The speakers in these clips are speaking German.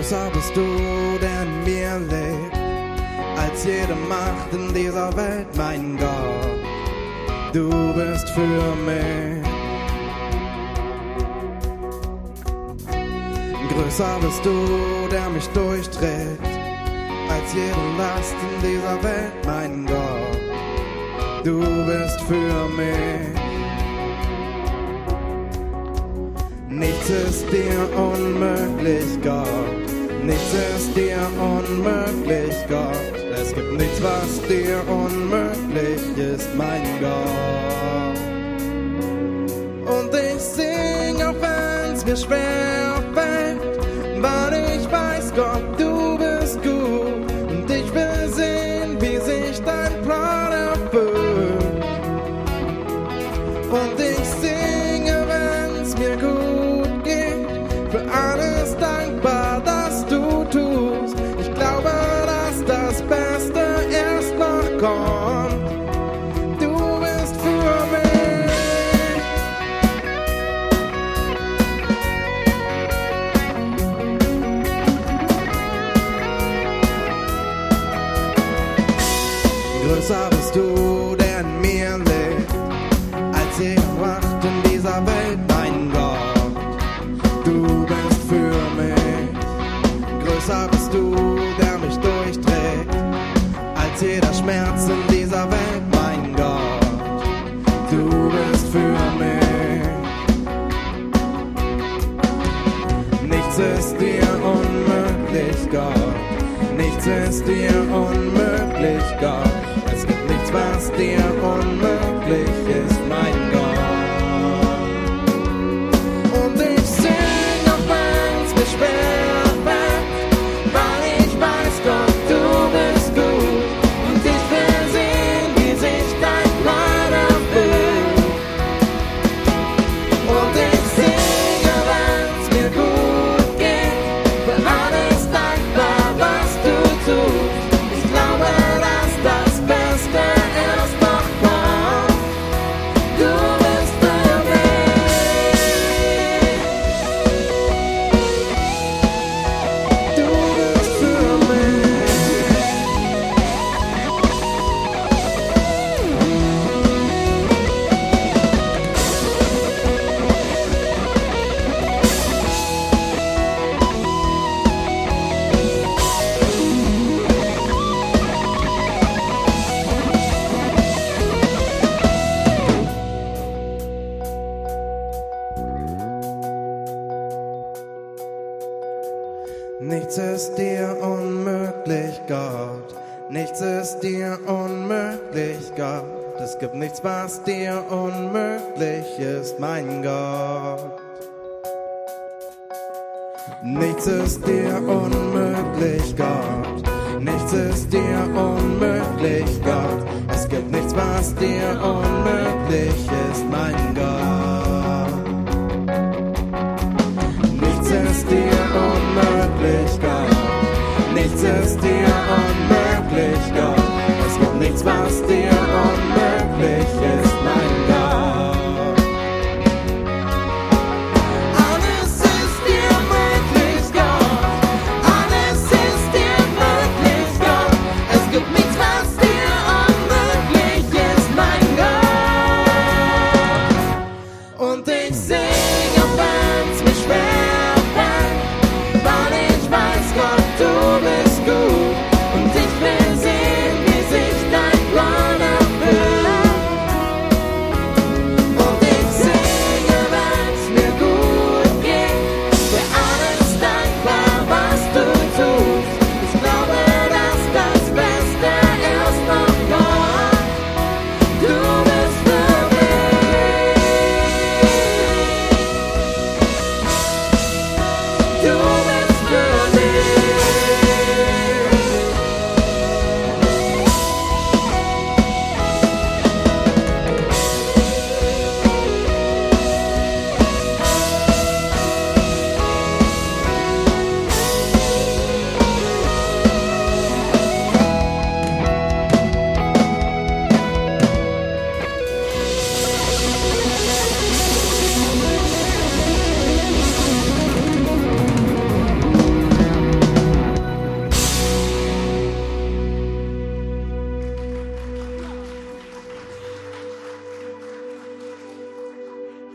Größer bist du, der in mir lebt, als jede Macht in dieser Welt, mein Gott. Du bist für mich. Größer bist du, der mich durchträgt, als jede Last in dieser Welt, mein Gott. Du bist für mich. Nichts ist dir unmöglich, Gott. Nichts ist dir unmöglich, Gott. Es gibt nichts, was dir unmöglich ist, mein Gott. Und ich sing, auch wenn's mir schwer fällt, weil ich weiß, Gott, du bist gut. Und ich will sehen, wie sich dein Plan erfüllt. Und ich singe, wenn's mir gut geht, für alles dankbar, das du tust. Ich glaube, dass das Beste erst noch kommt. Du bist für mich. Größer bist du, der in mir lebt, als jede Macht in dieser Welt, mein Gott. Du bist für mich. Größer bist du, der mich durchträgt, als jeder Schmerz in dieser Welt, mein Gott. Du bist für mich. Nichts ist dir unmöglich, Gott. Nichts ist dir unmöglich, Gott. Es gibt nichts, was dir unmöglich ist, mein Gott. Und ich sing, auch wenn's mir schwer fällt, weil ich weiß, Gott, du bist gut. Und ich will sehen, wie sich dein Plan erfüllt. Und ich singe, wenn's mir gut geht, für alles dankbar, was du tust. Ich glaube, dass das Beste erst noch kommt. Du bist für mich. Du bist für mich. Nichts ist dir unmöglich, Gott. Nichts ist dir unmöglich, Gott. Es gibt nichts, was dir unmöglich ist, mein Gott. Nichts ist dir unmöglich, Gott. Nichts ist dir unmöglich, Gott. Es gibt nichts, was dir unmöglich ist, mein Gott. Nichts ist dir unmöglich, Gott. Nichts ist dir unmöglich, Gott. Es gibt nichts, was dir unmöglich ist, mein Gott. Alles ist dir möglich, Gott. Alles ist dir möglich, Gott. Es gibt nichts, was dir unmöglich ist, mein Gott. Und ich sing, auch wenn's mir schwer fällt, weil ich weiß, Gott, du bist gut. Und ich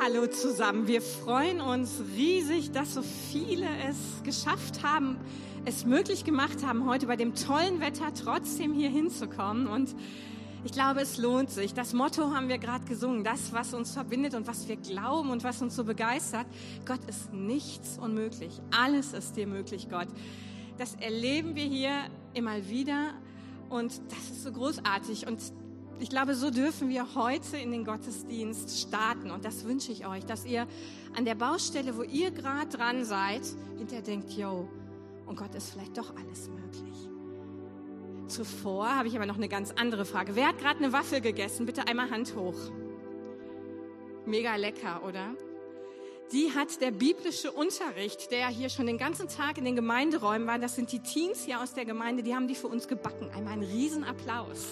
Hallo zusammen, wir freuen uns riesig, dass so viele es geschafft haben, es möglich gemacht haben, heute bei dem tollen Wetter trotzdem hier hinzukommen. Und ich glaube, es lohnt sich. Das Motto haben wir gerade gesungen, das, was uns verbindet und was wir glauben und was uns so begeistert. Gott ist nichts unmöglich, alles ist dir möglich, Gott. Das erleben wir hier immer wieder und das ist so großartig. Und ich glaube, so dürfen wir heute in den Gottesdienst starten. Und das wünsche ich euch, dass ihr an der Baustelle, wo ihr gerade dran seid, hinterher denkt, yo, und Gott ist vielleicht doch alles möglich. Zuvor habe ich aber noch eine ganz andere Frage. Wer hat gerade eine Waffel gegessen? Bitte einmal Hand hoch. Mega lecker, oder? Die hat der biblische Unterricht, der hier schon den ganzen Tag in den Gemeinderäumen war, das sind die Teens hier aus der Gemeinde, die haben die für uns gebacken. Einmal einen riesen Applaus.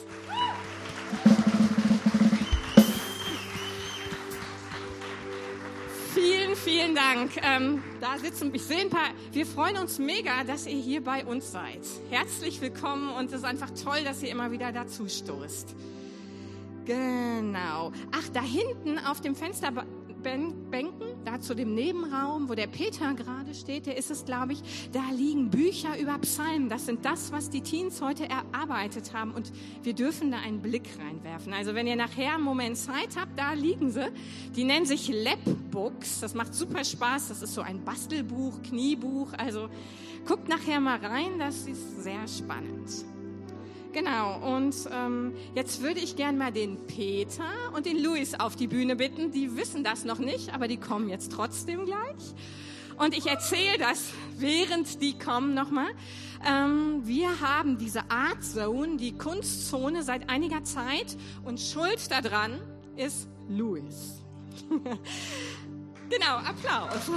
Vielen, vielen Dank. Da sitzen, ich sehe ein paar, wir freuen uns mega, dass ihr hier bei uns seid. Herzlich willkommen und es ist einfach toll, dass ihr immer wieder dazu stoßt. Genau. Ach, da hinten auf dem Fensterbänken, da zu dem Nebenraum, wo der Peter gerade steht, der ist es, glaube ich, da liegen Bücher über Psalmen. Das sind das, was die Teens heute erarbeitet haben und wir dürfen da einen Blick reinwerfen. Also wenn ihr nachher einen Moment Zeit habt, da liegen sie. Die nennen sich Lab-Books. Das macht super Spaß. Das ist so ein Bastelbuch, Kniebuch. Also guckt nachher mal rein, das ist sehr spannend. Genau, und jetzt würde ich gern mal den Peter und den Luis auf die Bühne bitten. Die wissen das noch nicht, aber die kommen jetzt trotzdem gleich. Und ich erzähle das, während die kommen nochmal. Wir haben diese Art Zone, die Kunstzone, seit einiger Zeit. Und schuld daran ist Luis. Genau, Applaus.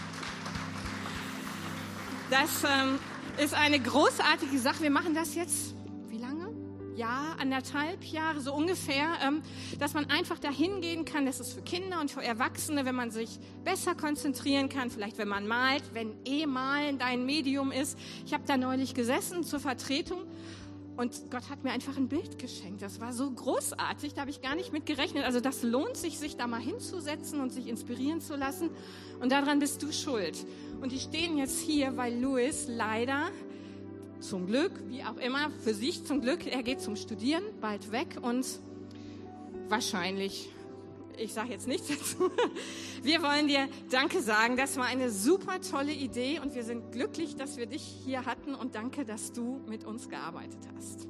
Das ist eine großartige Sache. Wir machen das jetzt... Jahr, 1,5 Jahre, so ungefähr, dass man einfach dahin gehen kann. Das ist für Kinder und für Erwachsene, wenn man sich besser konzentrieren kann, vielleicht wenn man malt, wenn Malen dein Medium ist. Ich habe da neulich gesessen zur Vertretung und Gott hat mir einfach ein Bild geschenkt. Das war so großartig, da habe ich gar nicht mit gerechnet. Also das lohnt sich da mal hinzusetzen und sich inspirieren zu lassen und daran bist du schuld. Und die stehen jetzt hier, weil Luis leider... Zum Glück, wie auch immer, für sich zum Glück, er geht zum Studieren, bald weg und wahrscheinlich, ich sage jetzt nichts dazu, wir wollen dir Danke sagen, das war eine super tolle Idee und wir sind glücklich, dass wir dich hier hatten und danke, dass du mit uns gearbeitet hast.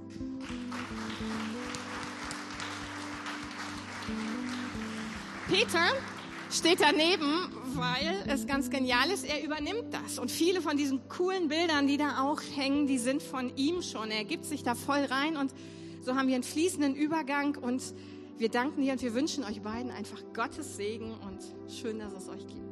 Peter steht daneben, weil es ganz genial ist, er übernimmt das. Und viele von diesen coolen Bildern, die da auch hängen, die sind von ihm schon. Er gibt sich da voll rein und so haben wir einen fließenden Übergang und wir danken dir und wir wünschen euch beiden einfach Gottes Segen und schön, dass es euch gibt.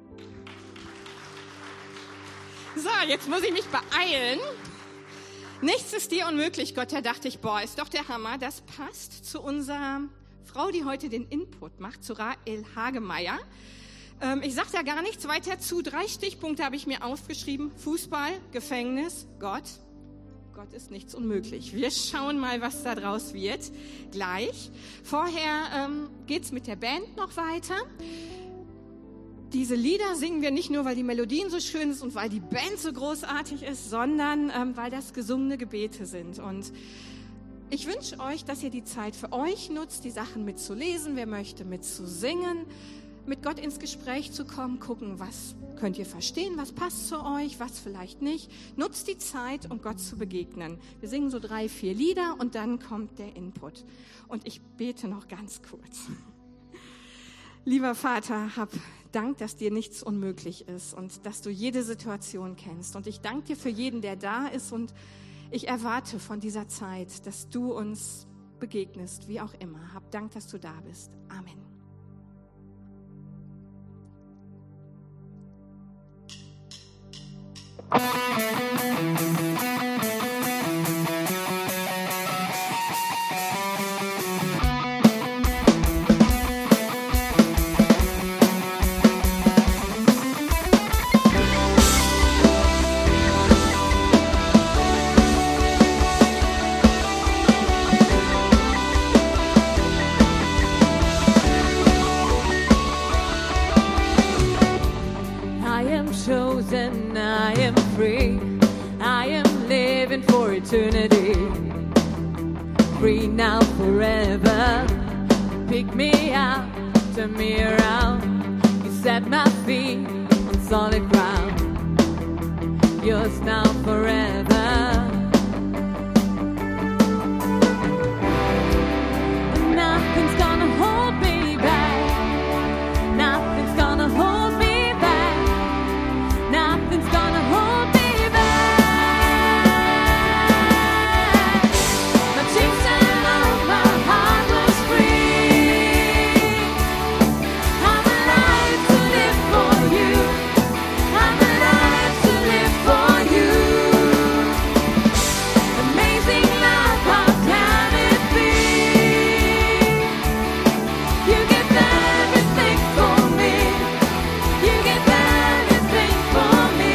So, jetzt muss ich mich beeilen. Nichts ist dir unmöglich, Gott, da dachte ich, boah, ist doch der Hammer. Das passt zu unserer Frau, die heute den Input macht, zu Rahel Hagemeyer. Ich sage da gar nichts weiter zu. 3 Stichpunkte habe ich mir aufgeschrieben. Fußball, Gefängnis, Gott. Gott ist nichts unmöglich. Wir schauen mal, was da draus wird. Gleich. Vorher geht's mit der Band noch weiter. Diese Lieder singen wir nicht nur, weil die Melodien so schön sind und weil die Band so großartig ist, sondern weil das gesungene Gebete sind. Und ich wünsche euch, dass ihr die Zeit für euch nutzt, die Sachen mitzulesen, wer möchte mitzusingen, mit Gott ins Gespräch zu kommen, gucken, was könnt ihr verstehen, was passt zu euch, was vielleicht nicht. Nutzt die Zeit, um Gott zu begegnen. Wir singen so 3, 4 Lieder und dann kommt der Input. Und ich bete noch ganz kurz. Lieber Vater, hab Dank, dass dir nichts unmöglich ist und dass du jede Situation kennst. Und ich danke dir für jeden, der da ist und ich erwarte von dieser Zeit, dass du uns begegnest, wie auch immer. Hab Dank, dass du da bist. Amen. eternity. Free now forever. Pick me up, turn me around. You set my feet on solid ground. Yours now forever. Nothing's gonna hold me back. Nothing's gonna hold me back. Nothing's gonna hold me back. My chains fell off, my heart was free. I'm alive to live for you. I'm alive to live for you. Amazing love, how can it be? You give everything for me. You give everything for me.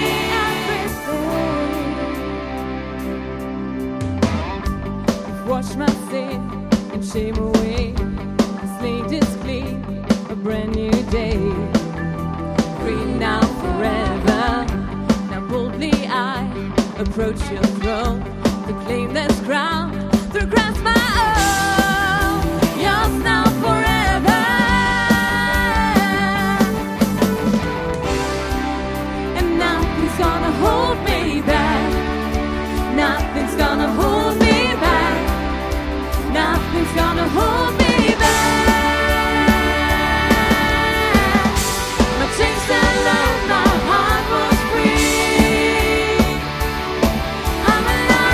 Everything. Wash my sin and shame away. The slate is clean, a brand new day. Free now forever. Now boldly I approach your throne to claim this crown through Christ my own. Yours now forever. And nothing's gonna hold me back. Nothing's gonna hold me back. Nothing's gonna hold me back. My chains fell off, my heart was free. I'm alive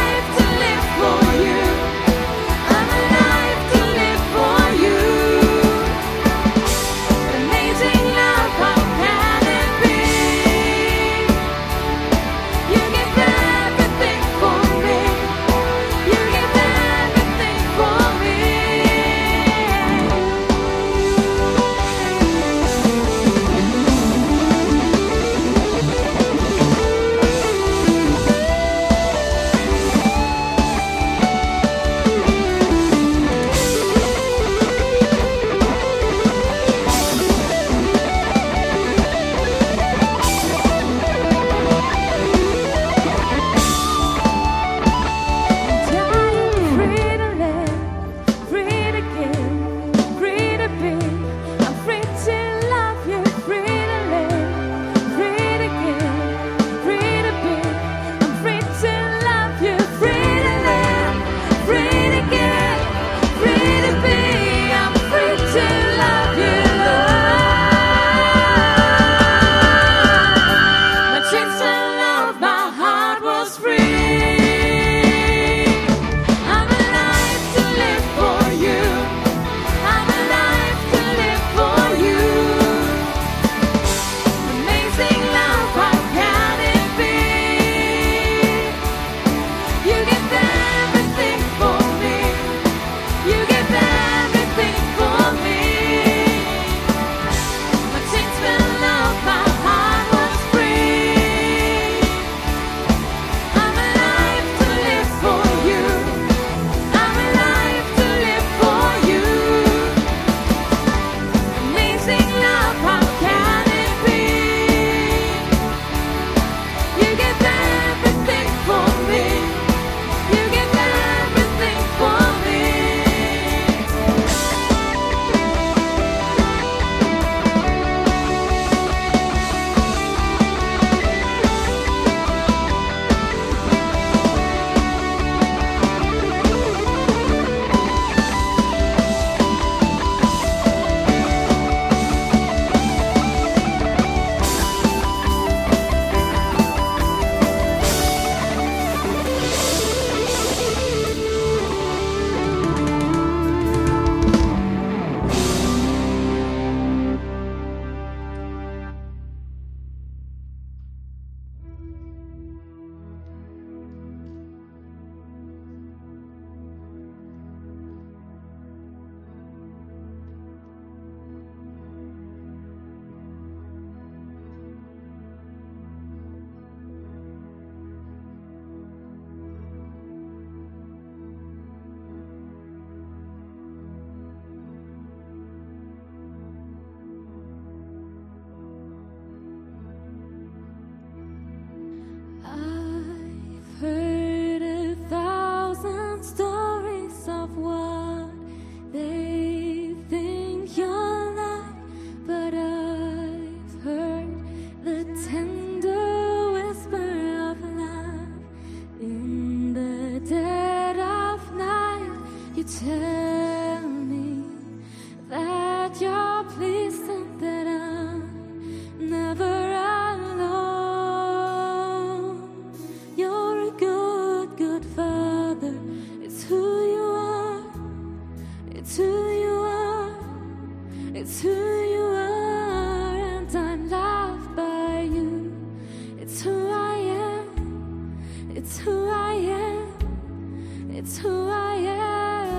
It's who you are, and I'm loved by you. It's who I am. It's who I am. It's who I am.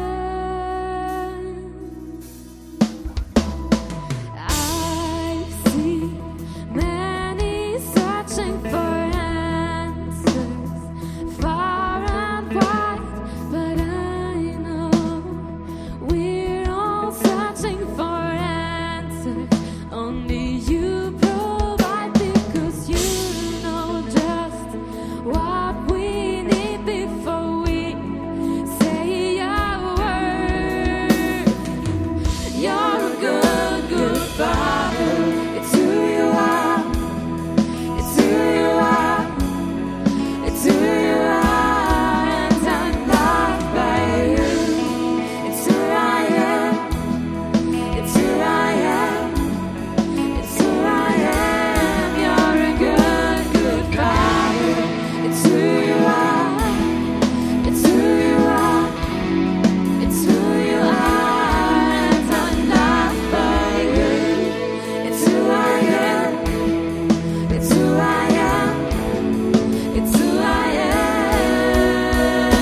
I see many searching for answers, far and wide, but I know we're all searching for answers. Only you provide, because you know just what we need before we say a word. You're a good, good Father. It's who you are. It's who you are. It's who you are, and I'm loved by you. It's who I am. It's who I am. It's who I am. You're a good, good Father. It's who you are. It's who you are. It's who you are, and I'm loved by you. It's who I am. It's who I am. It's who I am.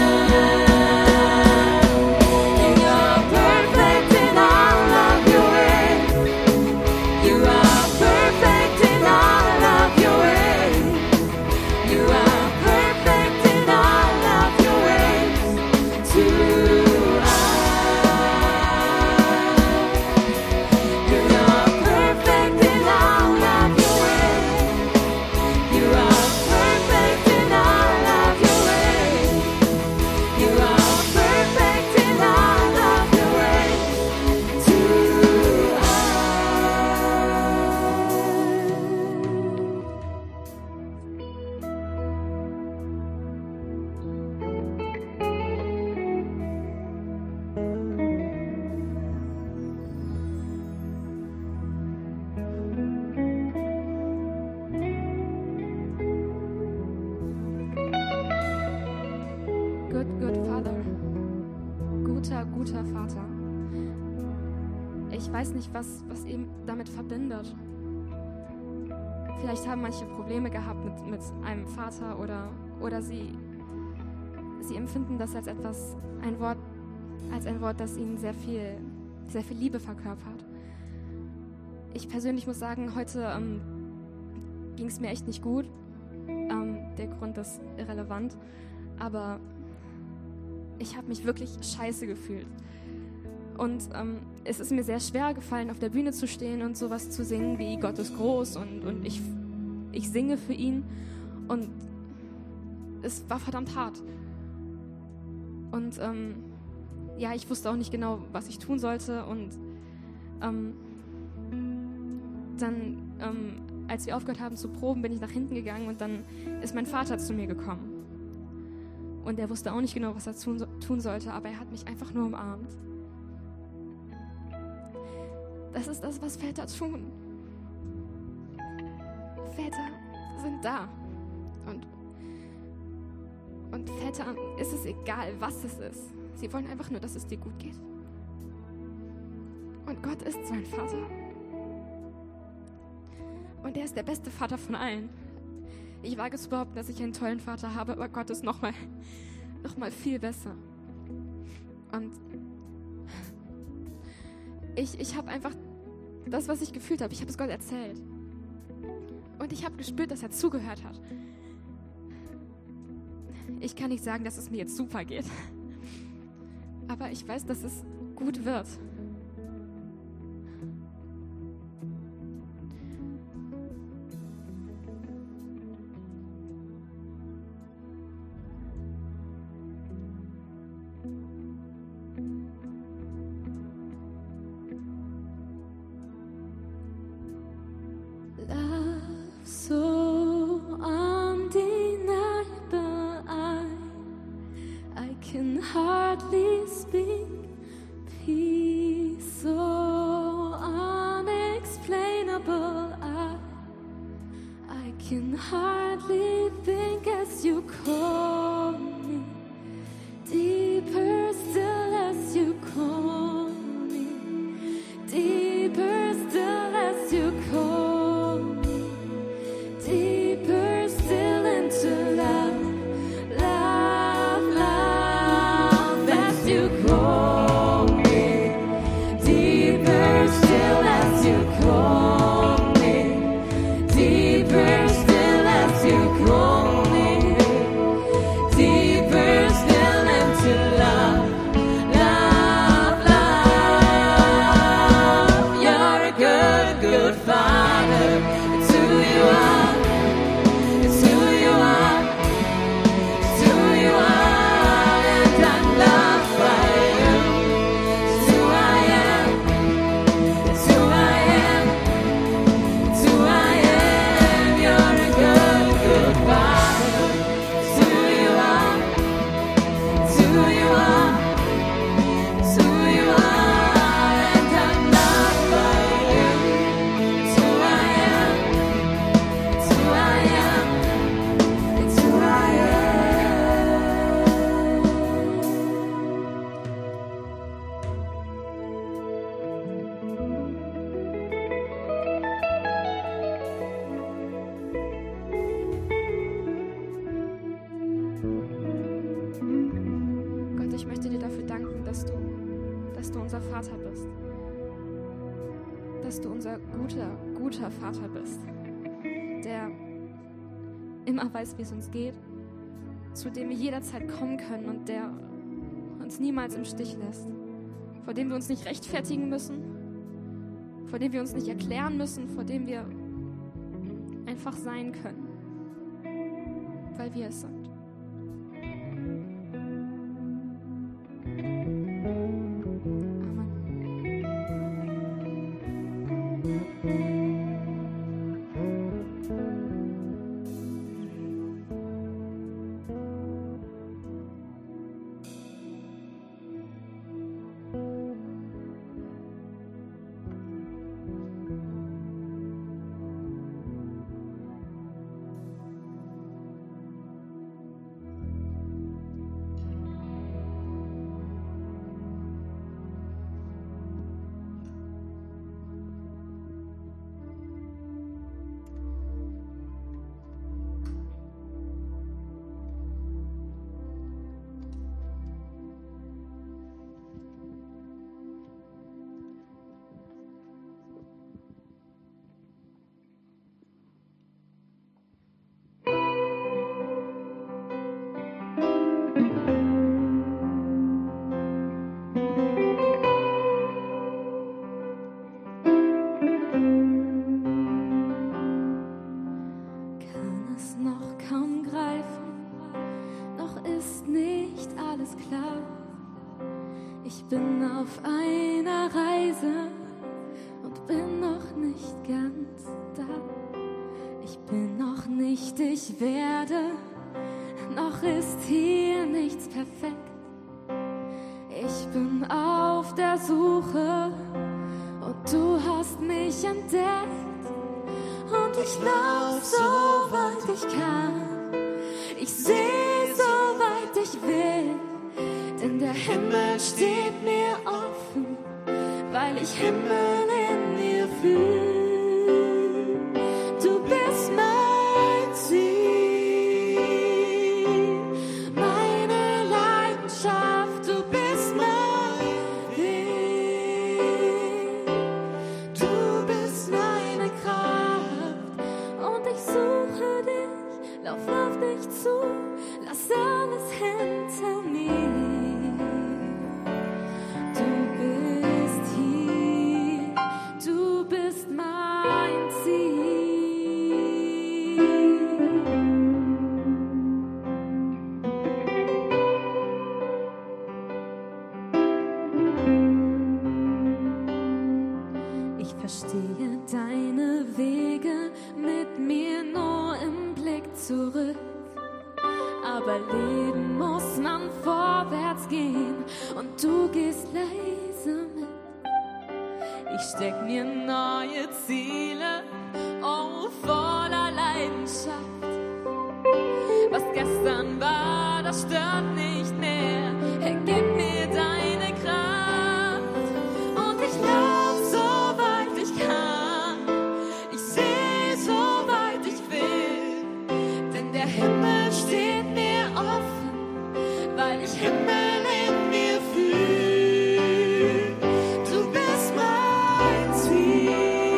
And you're perfect in all of your ways. You are perfect in all of your ways. You are perfect in all of your ways to us. You're perfect in all of your ways. You are perfect in all of your ways. You are perfect in all of your ways to us. Good, good Father. Guter, guter Vater. Ich weiß nicht, was ihn damit verbindet. Vielleicht haben manche Probleme gehabt mit einem Vater oder sie empfinden das als ein Wort, das ihnen sehr viel Liebe verkörpert. Ich persönlich muss sagen, heute ging es mir echt nicht gut. Der Grund ist irrelevant, aber ich habe mich wirklich scheiße gefühlt. Und es ist mir sehr schwer gefallen, auf der Bühne zu stehen und sowas zu singen wie Gott ist groß und ich singe für ihn. Und es war verdammt hart. Und ja, ich wusste auch nicht genau, was ich tun sollte. Und dann, als wir aufgehört haben zu proben, bin ich nach hinten gegangen und dann ist mein Vater zu mir gekommen. Und er wusste auch nicht genau, was er tun sollte, aber er hat mich einfach nur umarmt. Das ist das, was Väter tun. Väter sind da. Und Vätern ist es egal, was es ist. Sie wollen einfach nur, dass es dir gut geht. Und Gott ist so ein Vater. Und er ist der beste Vater von allen. Ich wage zu behaupten, dass ich einen tollen Vater habe, aber Gott ist noch mal viel besser. Und ich habe einfach das, was ich gefühlt habe, ich habe es Gott erzählt. Und ich habe gespürt, dass er zugehört hat. Ich kann nicht sagen, dass es mir jetzt super geht. Aber ich weiß, dass es gut wird. So undeniable, I can hardly speak. Peace so unexplainable, I can hardly think as you call me. Deeper still as you call me. Deeper you call me, deeper still as you call me, deeper still into love, love, love. You're a good, good Father. It's who you are. It's who you are. It's who you are. And I'm loved by you. It's who I am. It's who I am. It's who I am. You're a good, good Father. It's who you are. It's who you are. It's who you are. And I'm loved by you. It's who I am. It's who I am. It's who I am. Gott, ich möchte dir dafür danken, dass du unser Vater bist. Dass du unser guter Vater bist, der immer weiß, wie es uns geht, zu dem wir jederzeit kommen können und der uns niemals im Stich lässt, vor dem wir uns nicht rechtfertigen müssen, vor dem wir uns nicht erklären müssen, vor dem wir einfach sein können, weil wir es sind. Amen. Kann es noch kaum greifen, noch ist nicht alles klar. Ich bin auf einer Reise und bin noch nicht ganz da. Ich bin noch nicht, ich werde, noch ist hier nichts perfekt. Ich bin auf der Suche und du hast mich entdeckt. Und ich lauf so weit ich kann, ich seh so weit ich will, denn der Himmel steht mir offen, weil ich Himmel in mir fühl. Du bist mein Ziel, meine Leidenschaft, du bist mein Weg, du bist meine Kraft und ich suche dich, lauf auf dich zu, lass alles hinter mir. Du bist hier, du bist mein Ziel. Ich verstehe deine Wege, mit mir nur im Blick zurück. Aber leben muss man vorwärts gehen und du gehst leise mit. Ich steck mir neue Ziele, oh voller Leidenschaft. Was gestern war, das stört nicht mehr. Hey, gib mir deine Kraft und ich lauf so weit ich kann. Ich seh so weit ich will, denn der Himmel steht mir offen, weil ich Himmel in mir fühl. Du bist mein Ziel.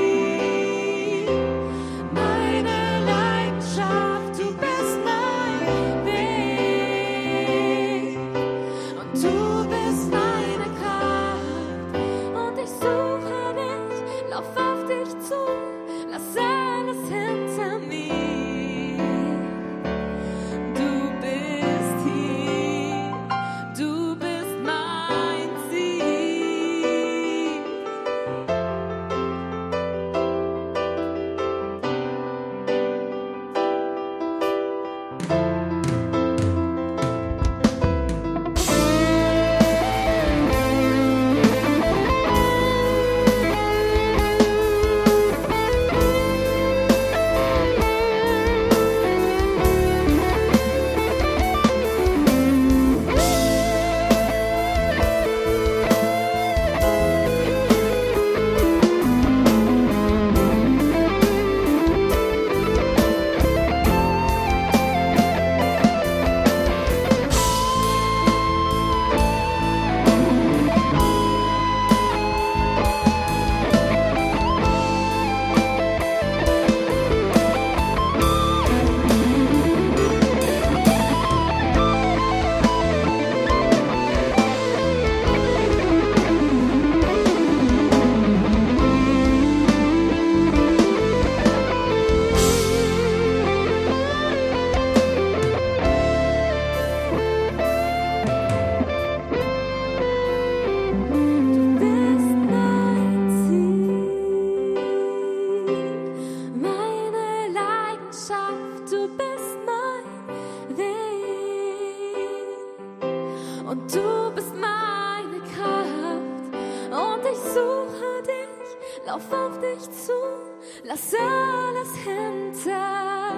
lauf auf dich zu, lass alles hinter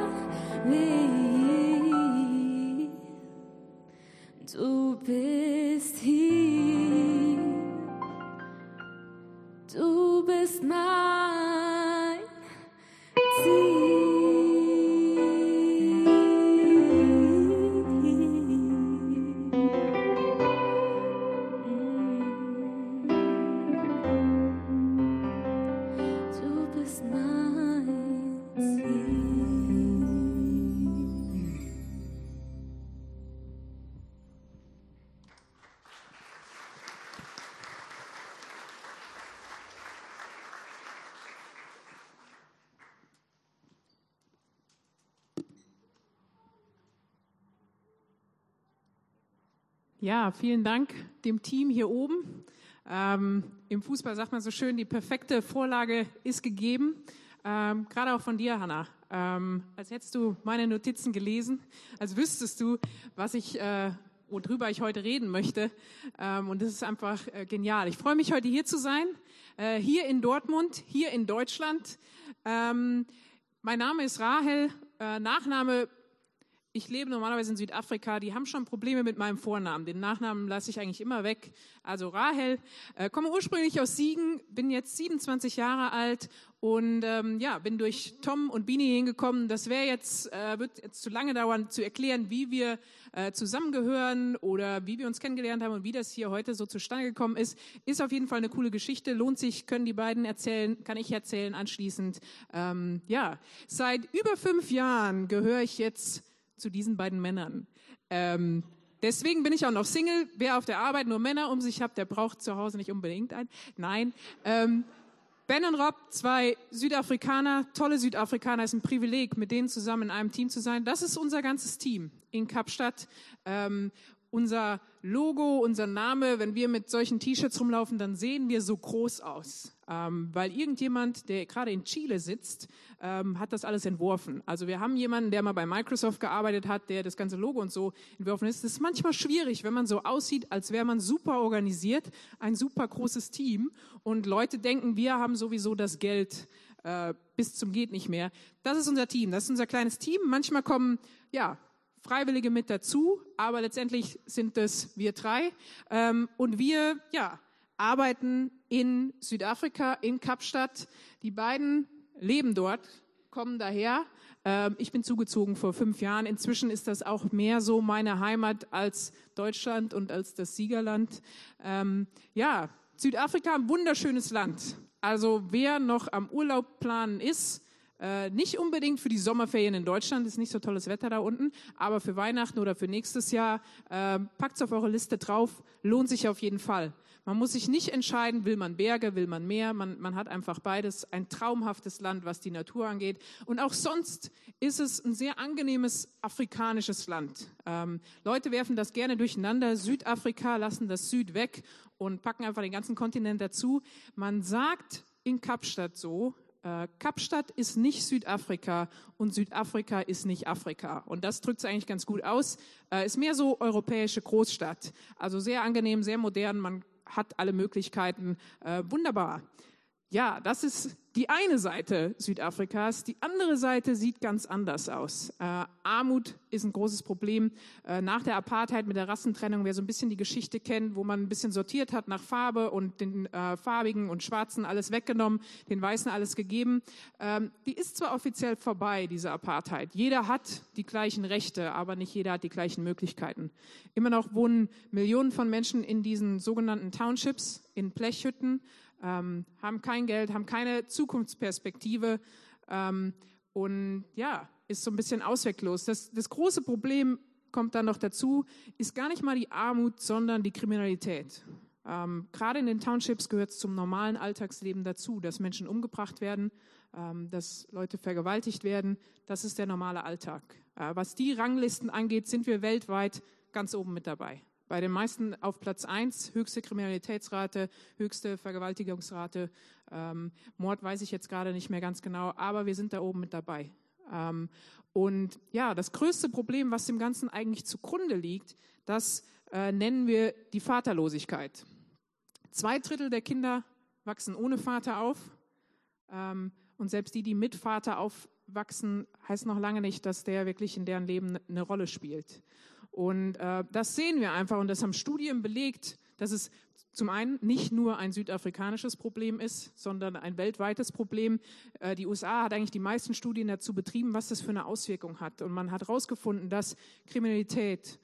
mir. Du bist hier, du bist mein Ziel. Ja, vielen Dank dem Team hier oben. Im Fußball sagt man so schön, die perfekte Vorlage ist gegeben. Gerade auch von dir, Hannah. Als hättest du meine Notizen gelesen, als wüsstest du, worüber ich heute reden möchte. Und das ist einfach genial. Ich freue mich, heute hier zu sein, hier in Dortmund, hier in Deutschland. Mein Name ist Rahel, Nachname. Ich lebe normalerweise in Südafrika, die haben schon Probleme mit meinem Vornamen. Den Nachnamen lasse ich eigentlich immer weg. Also Rahel, komme ursprünglich aus Siegen, bin jetzt 27 Jahre alt und bin durch Tom und Bini hingekommen. Das wird jetzt zu lange dauern, zu erklären, wie wir zusammengehören oder wie wir uns kennengelernt haben und wie das hier heute so zustande gekommen ist. Ist auf jeden Fall eine coole Geschichte, lohnt sich, können die beiden erzählen, kann ich erzählen anschließend. Seit über 5 Jahren gehöre ich jetzt zu diesen beiden Männern. Deswegen bin ich auch noch Single. Wer auf der Arbeit nur Männer um sich hat, der braucht zu Hause nicht unbedingt einen. Nein. Ben und Rob, 2 Südafrikaner, tolle Südafrikaner, ist ein Privileg, mit denen zusammen in einem Team zu sein. Das ist unser ganzes Team in Kapstadt. Unser Logo, unser Name, wenn wir mit solchen T-Shirts rumlaufen, dann sehen wir so groß aus. Weil irgendjemand, der gerade in Chile sitzt, hat das alles entworfen. Also wir haben jemanden, der mal bei Microsoft gearbeitet hat, der das ganze Logo und so entworfen ist. Das ist manchmal schwierig, wenn man so aussieht, als wäre man super organisiert, ein super großes Team und Leute denken, wir haben sowieso das Geld bis zum geht nicht mehr. Das ist unser Team, das ist unser kleines Team. Manchmal kommen, Freiwillige mit dazu, aber letztendlich sind es wir 3. Und wir, arbeiten in Südafrika, in Kapstadt. Die beiden leben dort, kommen daher. Ich bin zugezogen vor 5 Jahren. Inzwischen ist das auch mehr so meine Heimat als Deutschland und als das Siegerland. Südafrika, ein wunderschönes Land. Also wer noch am Urlaub planen ist, nicht unbedingt für die Sommerferien in Deutschland, ist nicht so tolles Wetter da unten, aber für Weihnachten oder für nächstes Jahr, packt's auf eure Liste drauf, lohnt sich auf jeden Fall. Man muss sich nicht entscheiden, will man Berge, will man Meer, man hat einfach beides, ein traumhaftes Land, was die Natur angeht. Und auch sonst ist es ein sehr angenehmes afrikanisches Land. Leute werfen das gerne durcheinander, Südafrika, lassen das Süd weg und packen einfach den ganzen Kontinent dazu. Man sagt in Kapstadt so, Kapstadt ist nicht Südafrika und Südafrika ist nicht Afrika. Und das drückt es eigentlich ganz gut aus. Ist mehr so europäische Großstadt. Also sehr angenehm, sehr modern, man hat alle Möglichkeiten. Wunderbar. Ja, das ist die eine Seite Südafrikas. Die andere Seite sieht ganz anders aus. Armut ist ein großes Problem. Nach der Apartheid mit der Rassentrennung, wer so ein bisschen die Geschichte kennt, wo man ein bisschen sortiert hat nach Farbe und den Farbigen und Schwarzen alles weggenommen, den Weißen alles gegeben. Die ist zwar offiziell vorbei, diese Apartheid. Jeder hat die gleichen Rechte, aber nicht jeder hat die gleichen Möglichkeiten. Immer noch wohnen Millionen von Menschen in diesen sogenannten Townships, in Blechhütten, haben kein Geld, haben keine Zukunftsperspektive und ist so ein bisschen ausweglos. Das große Problem kommt dann noch dazu, ist gar nicht mal die Armut, sondern die Kriminalität. Gerade in den Townships gehört es zum normalen Alltagsleben dazu, dass Menschen umgebracht werden, dass Leute vergewaltigt werden. Das ist der normale Alltag. Was die Ranglisten angeht, sind wir weltweit ganz oben mit dabei. Bei den meisten auf Platz 1, höchste Kriminalitätsrate, höchste Vergewaltigungsrate. Mord weiß ich jetzt gerade nicht mehr ganz genau, aber wir sind da oben mit dabei. Und das größte Problem, was dem Ganzen eigentlich zugrunde liegt, das nennen wir die Vaterlosigkeit. 2/3 der Kinder wachsen ohne Vater auf Und selbst die mit Vater aufwachsen, heißt noch lange nicht, dass der wirklich in deren Leben eine Rolle spielt. Und das sehen wir einfach und das haben Studien belegt, dass es zum einen nicht nur ein südafrikanisches Problem ist, sondern ein weltweites Problem. Die USA hat eigentlich die meisten Studien dazu betrieben, was das für eine Auswirkung hat. Und man hat herausgefunden, dass Kriminalität,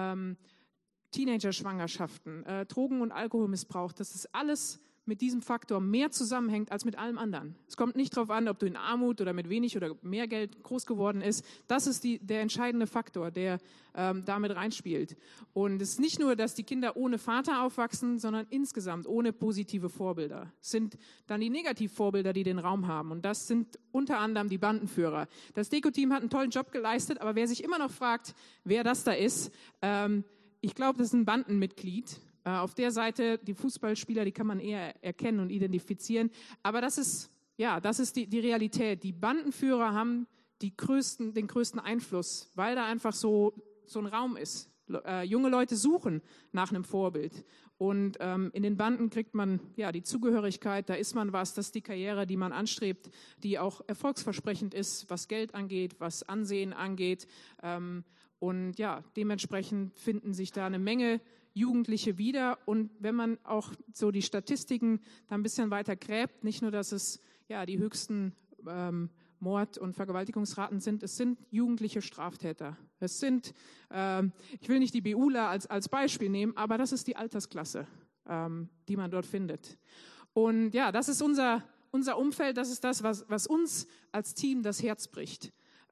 Teenager-Schwangerschaften, Drogen- und Alkoholmissbrauch, dass das alles mit diesem Faktor mehr zusammenhängt als mit allem anderen. Es kommt nicht darauf an, ob du in Armut oder mit wenig oder mehr Geld groß geworden ist. Das ist der entscheidende Faktor, der damit reinspielt. Und es ist nicht nur, dass die Kinder ohne Vater aufwachsen, sondern insgesamt ohne positive Vorbilder. Es sind dann die Negativvorbilder, die den Raum haben. Und das sind unter anderem die Bandenführer. Das Deko-Team hat einen tollen Job geleistet, aber wer sich immer noch fragt, wer das da ist, ich glaube, das ist ein Bandenmitglied. Auf der Seite, die Fußballspieler, die kann man eher erkennen und identifizieren. Aber das ist die Realität. Die Bandenführer haben den größten Einfluss, weil da einfach so ein Raum ist. Junge Leute suchen nach einem Vorbild. Und in den Banden kriegt man die Zugehörigkeit, da ist man was, das ist die Karriere, die man anstrebt, die auch erfolgsversprechend ist, was Geld angeht, was Ansehen angeht. Und dementsprechend finden sich da eine Menge Jugendliche wieder. Und wenn man auch so die Statistiken da ein bisschen weiter gräbt, nicht nur, dass es die höchsten Mord- und Vergewaltigungsraten sind, es sind jugendliche Straftäter. Es sind, ich will nicht die BUler als Beispiel nehmen, aber das ist die Altersklasse, die man dort findet. Und das ist unser Umfeld, das ist das, was uns als Team das Herz bricht.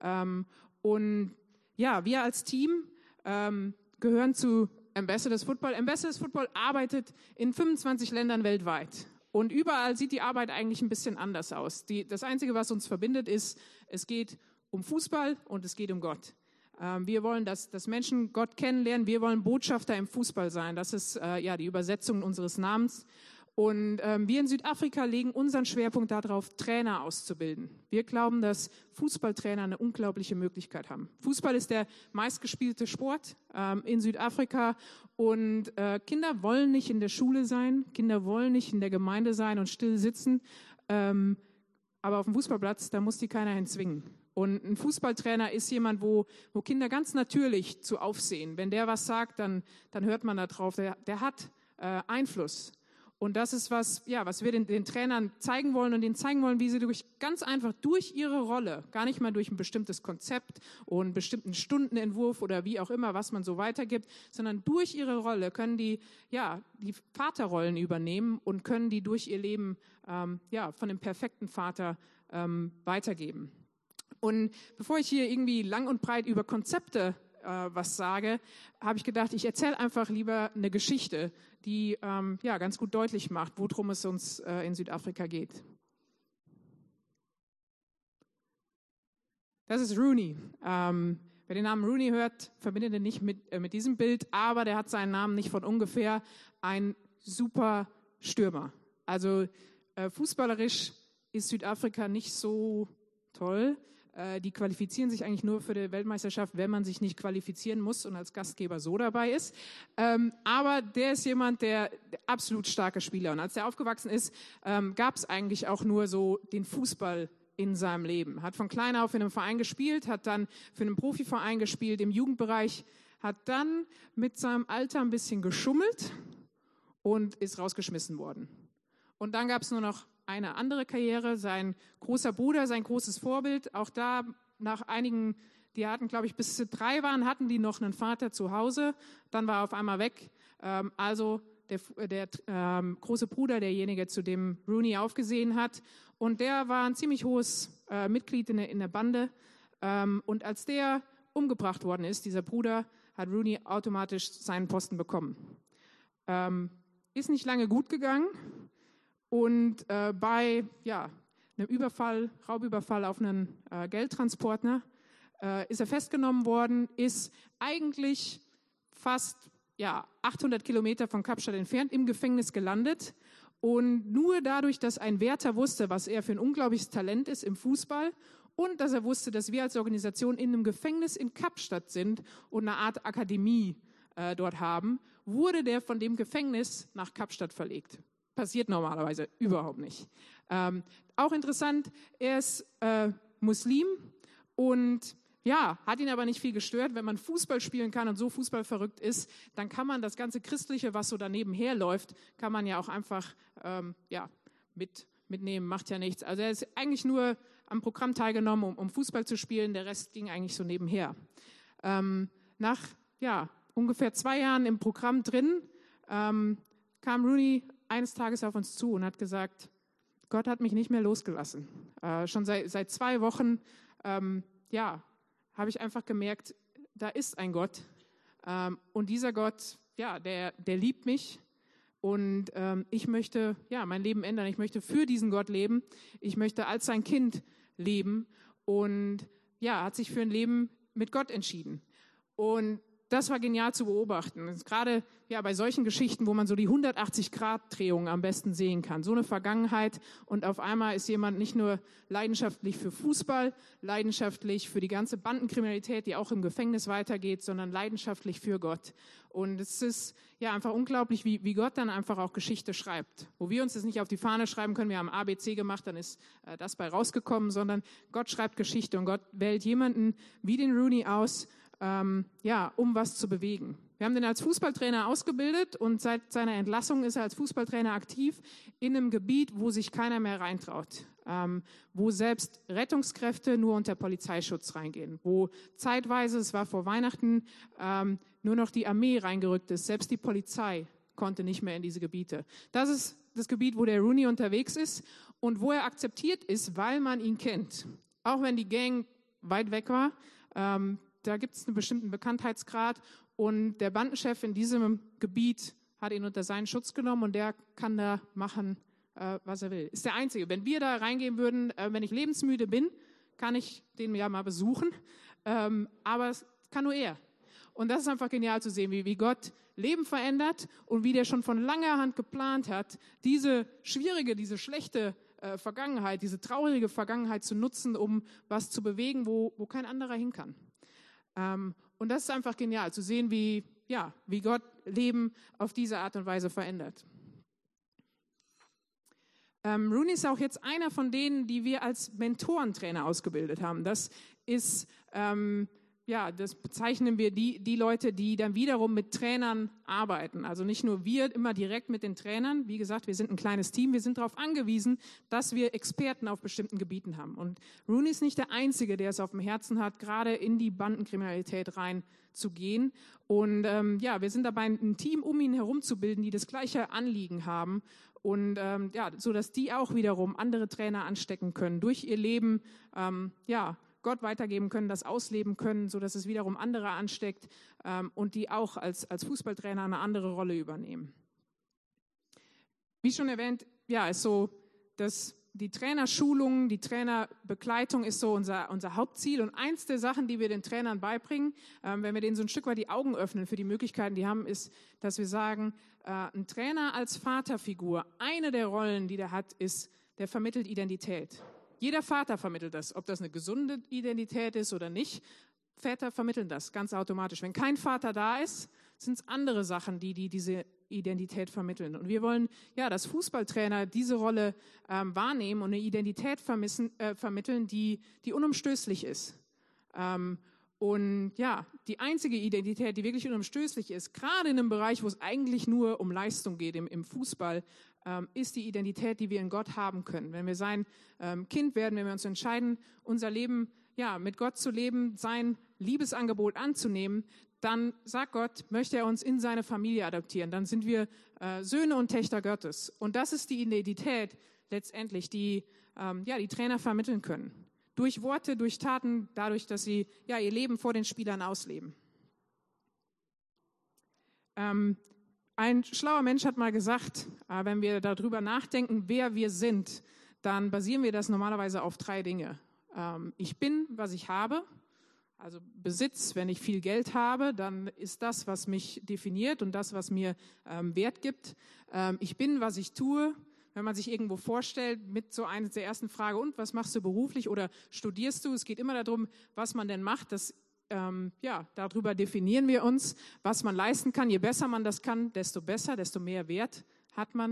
Und wir als Team gehören zu Ambassadors Football. Ambassadors Football arbeitet in 25 Ländern weltweit. Und überall sieht die Arbeit eigentlich ein bisschen anders aus. Das Einzige, was uns verbindet, ist, es geht um Fußball und es geht um Gott. Wir wollen, dass Menschen Gott kennenlernen. Wir wollen Botschafter im Fußball sein. Das ist die Übersetzung unseres Namens. Und wir in Südafrika legen unseren Schwerpunkt darauf, Trainer auszubilden. Wir glauben, dass Fußballtrainer eine unglaubliche Möglichkeit haben. Fußball ist der meistgespielte Sport in Südafrika und Kinder wollen nicht in der Schule sein, Kinder wollen nicht in der Gemeinde sein und still sitzen, aber auf dem Fußballplatz, da muss die keiner hinzwingen. Und ein Fußballtrainer ist jemand, wo Kinder ganz natürlich zu aufsehen. Wenn der was sagt, dann hört man da drauf, der hat Einfluss. Und das ist was wir den Trainern zeigen wollen und denen zeigen wollen, wie sie ganz einfach durch ihre Rolle, gar nicht mal durch ein bestimmtes Konzept und einen bestimmten Stundenentwurf oder wie auch immer, was man so weitergibt, sondern durch ihre Rolle können die Vaterrollen übernehmen und können die durch ihr Leben von dem perfekten Vater weitergeben. Und bevor ich hier irgendwie lang und breit über Konzepte was sage, habe ich gedacht, ich erzähle einfach lieber eine Geschichte, die ganz gut deutlich macht, worum es uns in Südafrika geht. Das ist Rooney. Wer den Namen Rooney hört, verbindet ihn nicht mit diesem Bild, aber der hat seinen Namen nicht von ungefähr. Ein super Stürmer. Also fußballerisch ist Südafrika nicht so toll. Die qualifizieren sich eigentlich nur für die Weltmeisterschaft, wenn man sich nicht qualifizieren muss und als Gastgeber so dabei ist. Aber der ist jemand, der absolut starker Spieler. Und als der aufgewachsen ist, gab es eigentlich auch nur so den Fußball in seinem Leben. Hat von klein auf in einem Verein gespielt, hat dann für einen Profiverein gespielt im Jugendbereich, hat dann mit seinem Alter ein bisschen geschummelt und ist rausgeschmissen worden. Und dann gab es nur noch eine andere Karriere, sein großer Bruder, sein großes Vorbild. Auch da nach einigen, die hatten, glaube ich, bis sie 3 waren, hatten die noch einen Vater zu Hause. Dann war er auf einmal weg. Also der große Bruder, derjenige, zu dem Rooney aufgesehen hat. Und der war ein ziemlich hohes Mitglied in der Bande. Und als der umgebracht worden ist, dieser Bruder, hat Rooney automatisch seinen Posten bekommen. Ist nicht lange gut gegangen. Und bei einem Raubüberfall auf einen Geldtransporter ist er festgenommen worden, ist eigentlich fast 800 Kilometer von Kapstadt entfernt im Gefängnis gelandet. Und nur dadurch, dass ein Wärter wusste, was er für ein unglaubliches Talent ist im Fußball und dass er wusste, dass wir als Organisation in einem Gefängnis in Kapstadt sind und eine Art Akademie dort haben, wurde der von dem Gefängnis nach Kapstadt verlegt. passiert normalerweise überhaupt nicht. Auch interessant, er ist Muslim und ja, hat ihn aber nicht viel gestört. Wenn man Fußball spielen kann und so fußballverrückt ist, dann kann man das ganze Christliche, was so daneben herläuft, kann man ja auch einfach mitnehmen, macht ja nichts. Also er ist eigentlich nur am Programm teilgenommen, um Fußball zu spielen, der Rest ging eigentlich so nebenher. Nach ungefähr 2 Jahren im Programm drin, kam Rooney eines Tages auf uns zu und hat gesagt, Gott hat mich nicht mehr losgelassen. Schon seit 2 Wochen, habe ich einfach gemerkt, da ist ein Gott. Und dieser Gott, der liebt mich. Und ich möchte mein Leben ändern. Ich möchte für diesen Gott leben. Ich möchte als sein Kind leben. Und hat sich für ein Leben mit Gott entschieden. Und das war genial zu beobachten. Gerade bei solchen Geschichten, wo man so die 180-Grad-Drehung am besten sehen kann. So eine Vergangenheit und auf einmal ist jemand nicht nur leidenschaftlich für Fußball, leidenschaftlich für die ganze Bandenkriminalität, die auch im Gefängnis weitergeht, sondern leidenschaftlich für Gott. Und es ist einfach unglaublich, wie Gott dann einfach auch Geschichte schreibt. Wo wir uns das nicht auf die Fahne schreiben können, wir haben ABC gemacht, dann ist das bei rausgekommen, sondern Gott schreibt Geschichte und Gott wählt jemanden wie den Rooney aus, um was zu bewegen. Wir haben den als Fußballtrainer ausgebildet und seit seiner Entlassung ist er als Fußballtrainer aktiv in einem Gebiet, wo sich keiner mehr reintraut, wo selbst Rettungskräfte nur unter Polizeischutz reingehen, wo zeitweise, es war vor Weihnachten, nur noch die Armee reingerückt ist, selbst die Polizei konnte nicht mehr in diese Gebiete. Das ist das Gebiet, wo der Rooney unterwegs ist und wo er akzeptiert ist, weil man ihn kennt. Auch wenn die Gang weit weg war, da gibt es einen bestimmten Bekanntheitsgrad und der Bandenchef in diesem Gebiet hat ihn unter seinen Schutz genommen und der kann da machen, was er will. Ist der Einzige. Wenn wir da reingehen würden, wenn ich lebensmüde bin, kann ich den ja mal besuchen, aber es kann nur er. Und das ist einfach genial zu sehen, wie Gott Leben verändert und wie der schon von langer Hand geplant hat, diese schwierige, diese schlechte Vergangenheit, diese traurige Vergangenheit zu nutzen, um was zu bewegen, wo kein anderer hin kann. Und das ist einfach genial, zu sehen, wie Gott Leben auf diese Art und Weise verändert. Rooney ist auch jetzt einer von denen, die wir als Mentorentrainer ausgebildet haben. Das ist, das bezeichnen wir die Leute, die dann wiederum mit Trainern arbeiten. Also nicht nur wir immer direkt mit den Trainern. Wie gesagt, wir sind ein kleines Team. Wir sind darauf angewiesen, dass wir Experten auf bestimmten Gebieten haben. Und Rooney ist nicht der Einzige, der es auf dem Herzen hat, gerade in die Bandenkriminalität reinzugehen. Und wir sind dabei, ein Team um ihn herum zu bilden, die das gleiche Anliegen haben. Und so dass die auch wiederum andere Trainer anstecken können, durch ihr Leben, Gott weitergeben können, das ausleben können, sodass es wiederum andere ansteckt und die auch als Fußballtrainer eine andere Rolle übernehmen. Wie schon erwähnt, ist so, dass die Trainerschulung, die Trainerbegleitung ist so unser Hauptziel. Und eins der Sachen, die wir den Trainern beibringen, wenn wir denen so ein Stück weit die Augen öffnen für die Möglichkeiten, die haben, ist, dass wir sagen, ein Trainer als Vaterfigur, eine der Rollen, die der hat, ist, der vermittelt Identität. Jeder Vater vermittelt das, ob das eine gesunde Identität ist oder nicht. Väter vermitteln das ganz automatisch. Wenn kein Vater da ist, sind es andere Sachen, die diese Identität vermitteln. Und wir wollen, dass Fußballtrainer diese Rolle wahrnehmen und eine Identität vermitteln, die unumstößlich ist. Die einzige Identität, die wirklich unumstößlich ist, gerade in einem Bereich, wo es eigentlich nur um Leistung geht, im Fußball, ist die Identität, die wir in Gott haben können. Wenn wir sein Kind werden, wenn wir uns entscheiden, unser Leben mit Gott zu leben, sein Liebesangebot anzunehmen, dann sagt Gott, möchte er uns in seine Familie adoptieren. Dann sind wir Söhne und Töchter Gottes. Und das ist die Identität letztendlich, die die Trainer vermitteln können. Durch Worte, durch Taten, dadurch, dass sie ihr Leben vor den Spielern ausleben. Ein schlauer Mensch hat mal gesagt, wenn wir darüber nachdenken, wer wir sind, dann basieren wir das normalerweise auf 3 Dinge. Ich bin, was ich habe. Also Besitz, wenn ich viel Geld habe, dann ist das, was mich definiert und das, was mir Wert gibt. Ich bin, was ich tue. Wenn man sich irgendwo vorstellt, mit so einer der ersten Frage, und was machst du beruflich oder studierst du? Es geht immer darum, was man denn macht. Darüber definieren wir uns, was man leisten kann. Je besser man das kann, desto besser, desto mehr Wert hat man.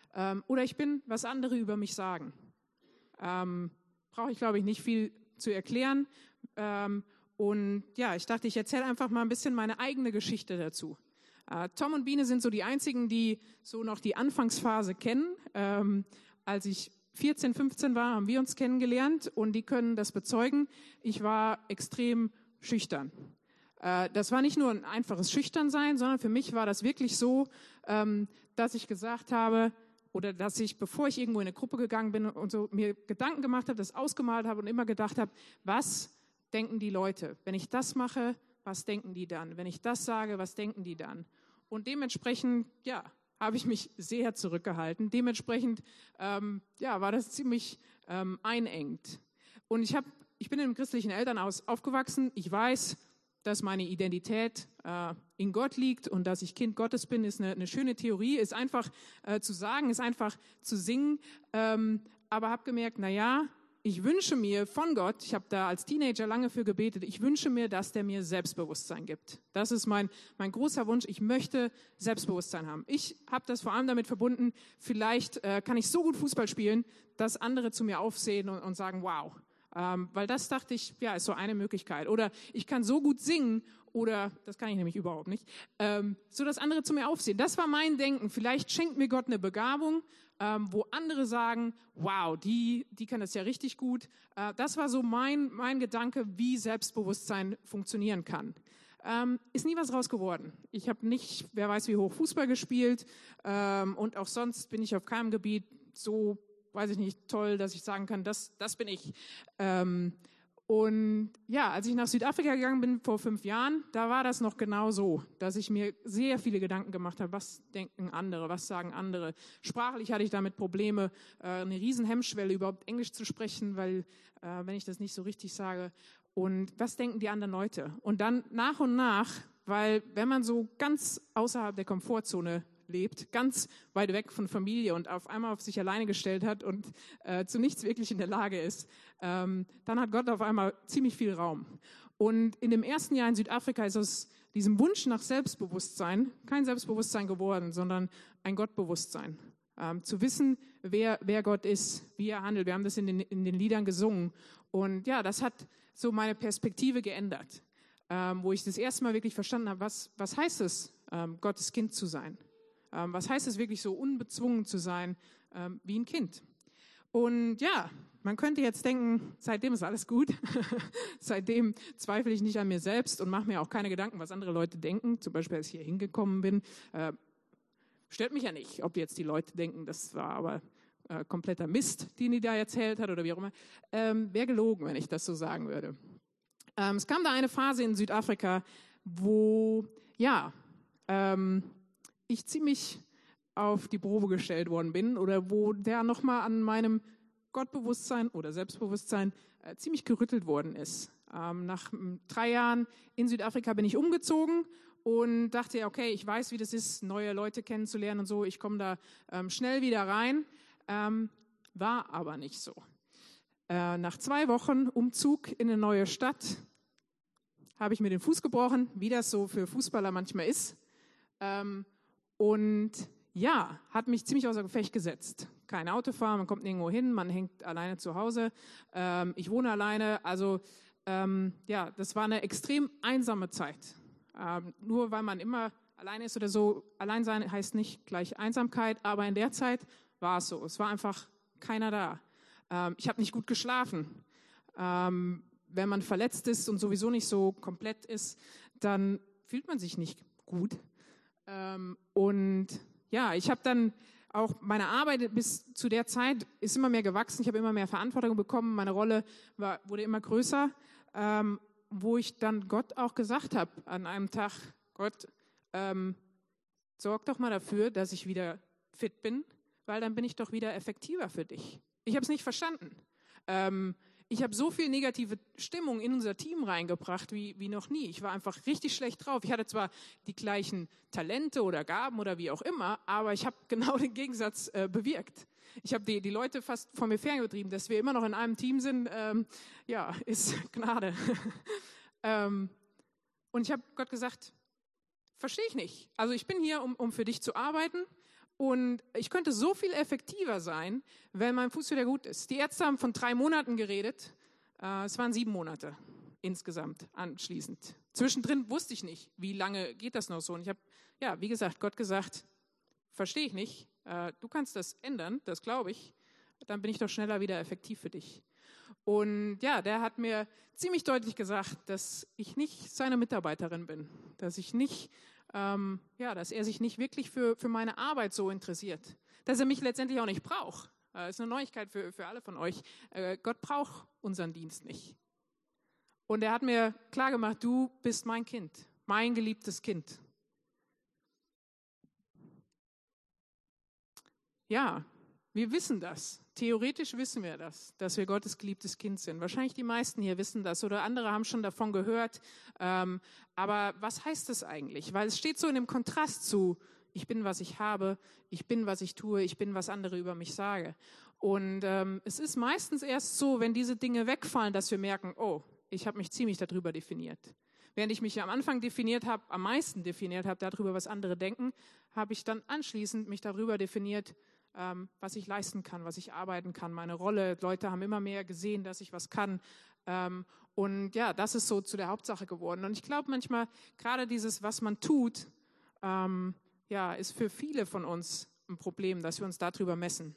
oder ich bin, was andere über mich sagen. Brauche ich, glaube ich, nicht viel zu erklären. Und ja, ich dachte, ich erzähle einfach mal ein bisschen meine eigene Geschichte dazu. Tom und Biene sind so die einzigen, die so noch die Anfangsphase kennen. Als ich 14, 15 war, haben wir uns kennengelernt und die können das bezeugen. Ich war extrem schüchtern. Das war nicht nur ein einfaches Schüchternsein, sondern für mich war das wirklich so, dass ich gesagt habe, oder dass ich, bevor ich irgendwo in eine Gruppe gegangen bin und so mir Gedanken gemacht habe, das ausgemalt habe und immer gedacht habe, was denken die Leute? Wenn ich das mache, was denken die dann? Wenn ich das sage, was denken die dann? Und dementsprechend, ja, habe ich mich sehr zurückgehalten. Dementsprechend, war das ziemlich einengt. Und ich bin in einem christlichen Elternhaus aufgewachsen. Ich weiß, dass meine Identität in Gott liegt und dass ich Kind Gottes bin, ist eine schöne Theorie, ist einfach zu sagen, ist einfach zu singen. Aber habe gemerkt, ich wünsche mir von Gott, ich habe da als Teenager lange für gebetet, ich wünsche mir, dass der mir Selbstbewusstsein gibt. Das ist mein großer Wunsch. Ich möchte Selbstbewusstsein haben. Ich habe das vor allem damit verbunden, vielleicht kann ich so gut Fußball spielen, dass andere zu mir aufsehen und sagen, wow. Weil das dachte ich, ja, ist so eine Möglichkeit. Oder ich kann so gut singen, oder, das kann ich nämlich überhaupt nicht, so dass andere zu mir aufsehen. Das war mein Denken. Vielleicht schenkt mir Gott eine Begabung, wo andere sagen, wow, die kann das ja richtig gut. Das war so mein Gedanke, wie Selbstbewusstsein funktionieren kann. Ist nie was raus geworden. Ich habe nicht, wer weiß wie hoch, Fußball gespielt und auch sonst bin ich auf keinem Gebiet so, weiß ich nicht, toll, dass ich sagen kann, das bin ich. Und ja, als ich nach Südafrika gegangen bin vor 5 Jahren, da war das noch genau so, dass ich mir sehr viele Gedanken gemacht habe, was denken andere, was sagen andere. Sprachlich hatte ich damit Probleme, eine riesen Hemmschwelle, überhaupt Englisch zu sprechen, weil wenn ich das nicht so richtig sage. Und was denken die anderen Leute? Und dann nach und nach, weil wenn man so ganz außerhalb der Komfortzone lebt, ganz weit weg von Familie und auf einmal auf sich alleine gestellt hat und zu nichts wirklich in der Lage ist, dann hat Gott auf einmal ziemlich viel Raum. Und in dem ersten Jahr in Südafrika ist aus diesem Wunsch nach Selbstbewusstsein kein Selbstbewusstsein geworden, sondern ein Gottbewusstsein. Zu wissen, wer Gott ist, wie er handelt. Wir haben das in den Liedern gesungen. Und ja, das hat so meine Perspektive geändert, wo ich das erste Mal wirklich verstanden habe, was heißt es, Gottes Kind zu sein? Was heißt es wirklich so unbezwungen zu sein wie ein Kind? Und ja, man könnte jetzt denken, seitdem ist alles gut. Seitdem zweifle ich nicht an mir selbst und mache mir auch keine Gedanken, was andere Leute denken. Zum Beispiel, als ich hier hingekommen bin. Stört mich ja nicht, ob jetzt die Leute denken, das war aber kompletter Mist, den die da erzählt hat oder wie auch immer. Wäre gelogen, wenn ich das so sagen würde. Es kam da eine Phase in Südafrika, wo, ich ziemlich auf die Probe gestellt worden bin oder wo der nochmal an meinem Gottbewusstsein oder Selbstbewusstsein ziemlich gerüttelt worden ist. Nach 3 Jahren in Südafrika bin ich umgezogen und dachte, okay, ich weiß, wie das ist, neue Leute kennenzulernen und so. Ich komme da schnell wieder rein. War aber nicht so. Nach 2 Wochen Umzug in eine neue Stadt habe ich mir den Fuß gebrochen, wie das so für Fußballer manchmal ist. Und ja, hat mich ziemlich außer Gefecht gesetzt. Kein Autofahren, man kommt nirgendwo hin, man hängt alleine zu Hause. Ich wohne alleine, also das war eine extrem einsame Zeit. Nur weil man immer alleine ist oder so, allein sein heißt nicht gleich Einsamkeit, aber in der Zeit war es so. Es war einfach keiner da. Ich habe nicht gut geschlafen. Wenn man verletzt ist und sowieso nicht so komplett ist, dann fühlt man sich nicht gut. Und ja, ich habe dann auch meine Arbeit bis zu der Zeit ist immer mehr gewachsen. Ich habe immer mehr Verantwortung bekommen. Meine Rolle wurde immer größer, wo ich dann Gott auch gesagt habe an einem Tag, Gott, sorg doch mal dafür, dass ich wieder fit bin, weil dann bin ich doch wieder effektiver für dich. Ich habe es nicht verstanden. Ich habe so viel negative Stimmung in unser Team reingebracht wie noch nie. Ich war einfach richtig schlecht drauf. Ich hatte zwar die gleichen Talente oder Gaben oder wie auch immer, aber ich habe genau den Gegensatz bewirkt. Ich habe die Leute fast von mir ferngetrieben, dass wir immer noch in einem Team sind. Ist Gnade. Und ich habe Gott gesagt, verstehe ich nicht. Also ich bin hier, um für dich zu arbeiten Und ich könnte so viel effektiver sein, wenn mein Fuß wieder gut ist. Die Ärzte haben von 3 Monaten geredet. Es waren 7 Monate insgesamt anschließend. Zwischendrin wusste ich nicht, wie lange geht das noch so. Und ich habe, wie gesagt, Gott gesagt, verstehe ich nicht. Du kannst das ändern, das glaube ich. Dann bin ich doch schneller wieder effektiv für dich. Und der hat mir ziemlich deutlich gesagt, dass ich nicht seine Mitarbeiterin bin, dass ich nicht, dass er sich nicht wirklich für meine Arbeit so interessiert, dass er mich letztendlich auch nicht braucht. Das ist eine Neuigkeit für alle von euch. Gott braucht unseren Dienst nicht. Und er hat mir klargemacht, du bist mein Kind, mein geliebtes Kind. Ja, wir wissen das. Theoretisch wissen wir das, dass wir Gottes geliebtes Kind sind. Wahrscheinlich die meisten hier wissen das oder andere haben schon davon gehört. Aber was heißt das eigentlich? Weil es steht so in dem Kontrast zu, ich bin, was ich habe, ich bin, was ich tue, ich bin, was andere über mich sagen. Und es ist meistens erst so, wenn diese Dinge wegfallen, dass wir merken, oh, ich habe mich ziemlich darüber definiert. Während ich mich am Anfang am meisten definiert habe, darüber, was andere denken, habe ich dann anschließend mich darüber definiert, was ich leisten kann, was ich arbeiten kann, meine Rolle. Leute haben immer mehr gesehen, dass ich was kann. Und das ist so zu der Hauptsache geworden. Und ich glaube manchmal, gerade dieses, was man tut, ist für viele von uns ein Problem, dass wir uns darüber messen.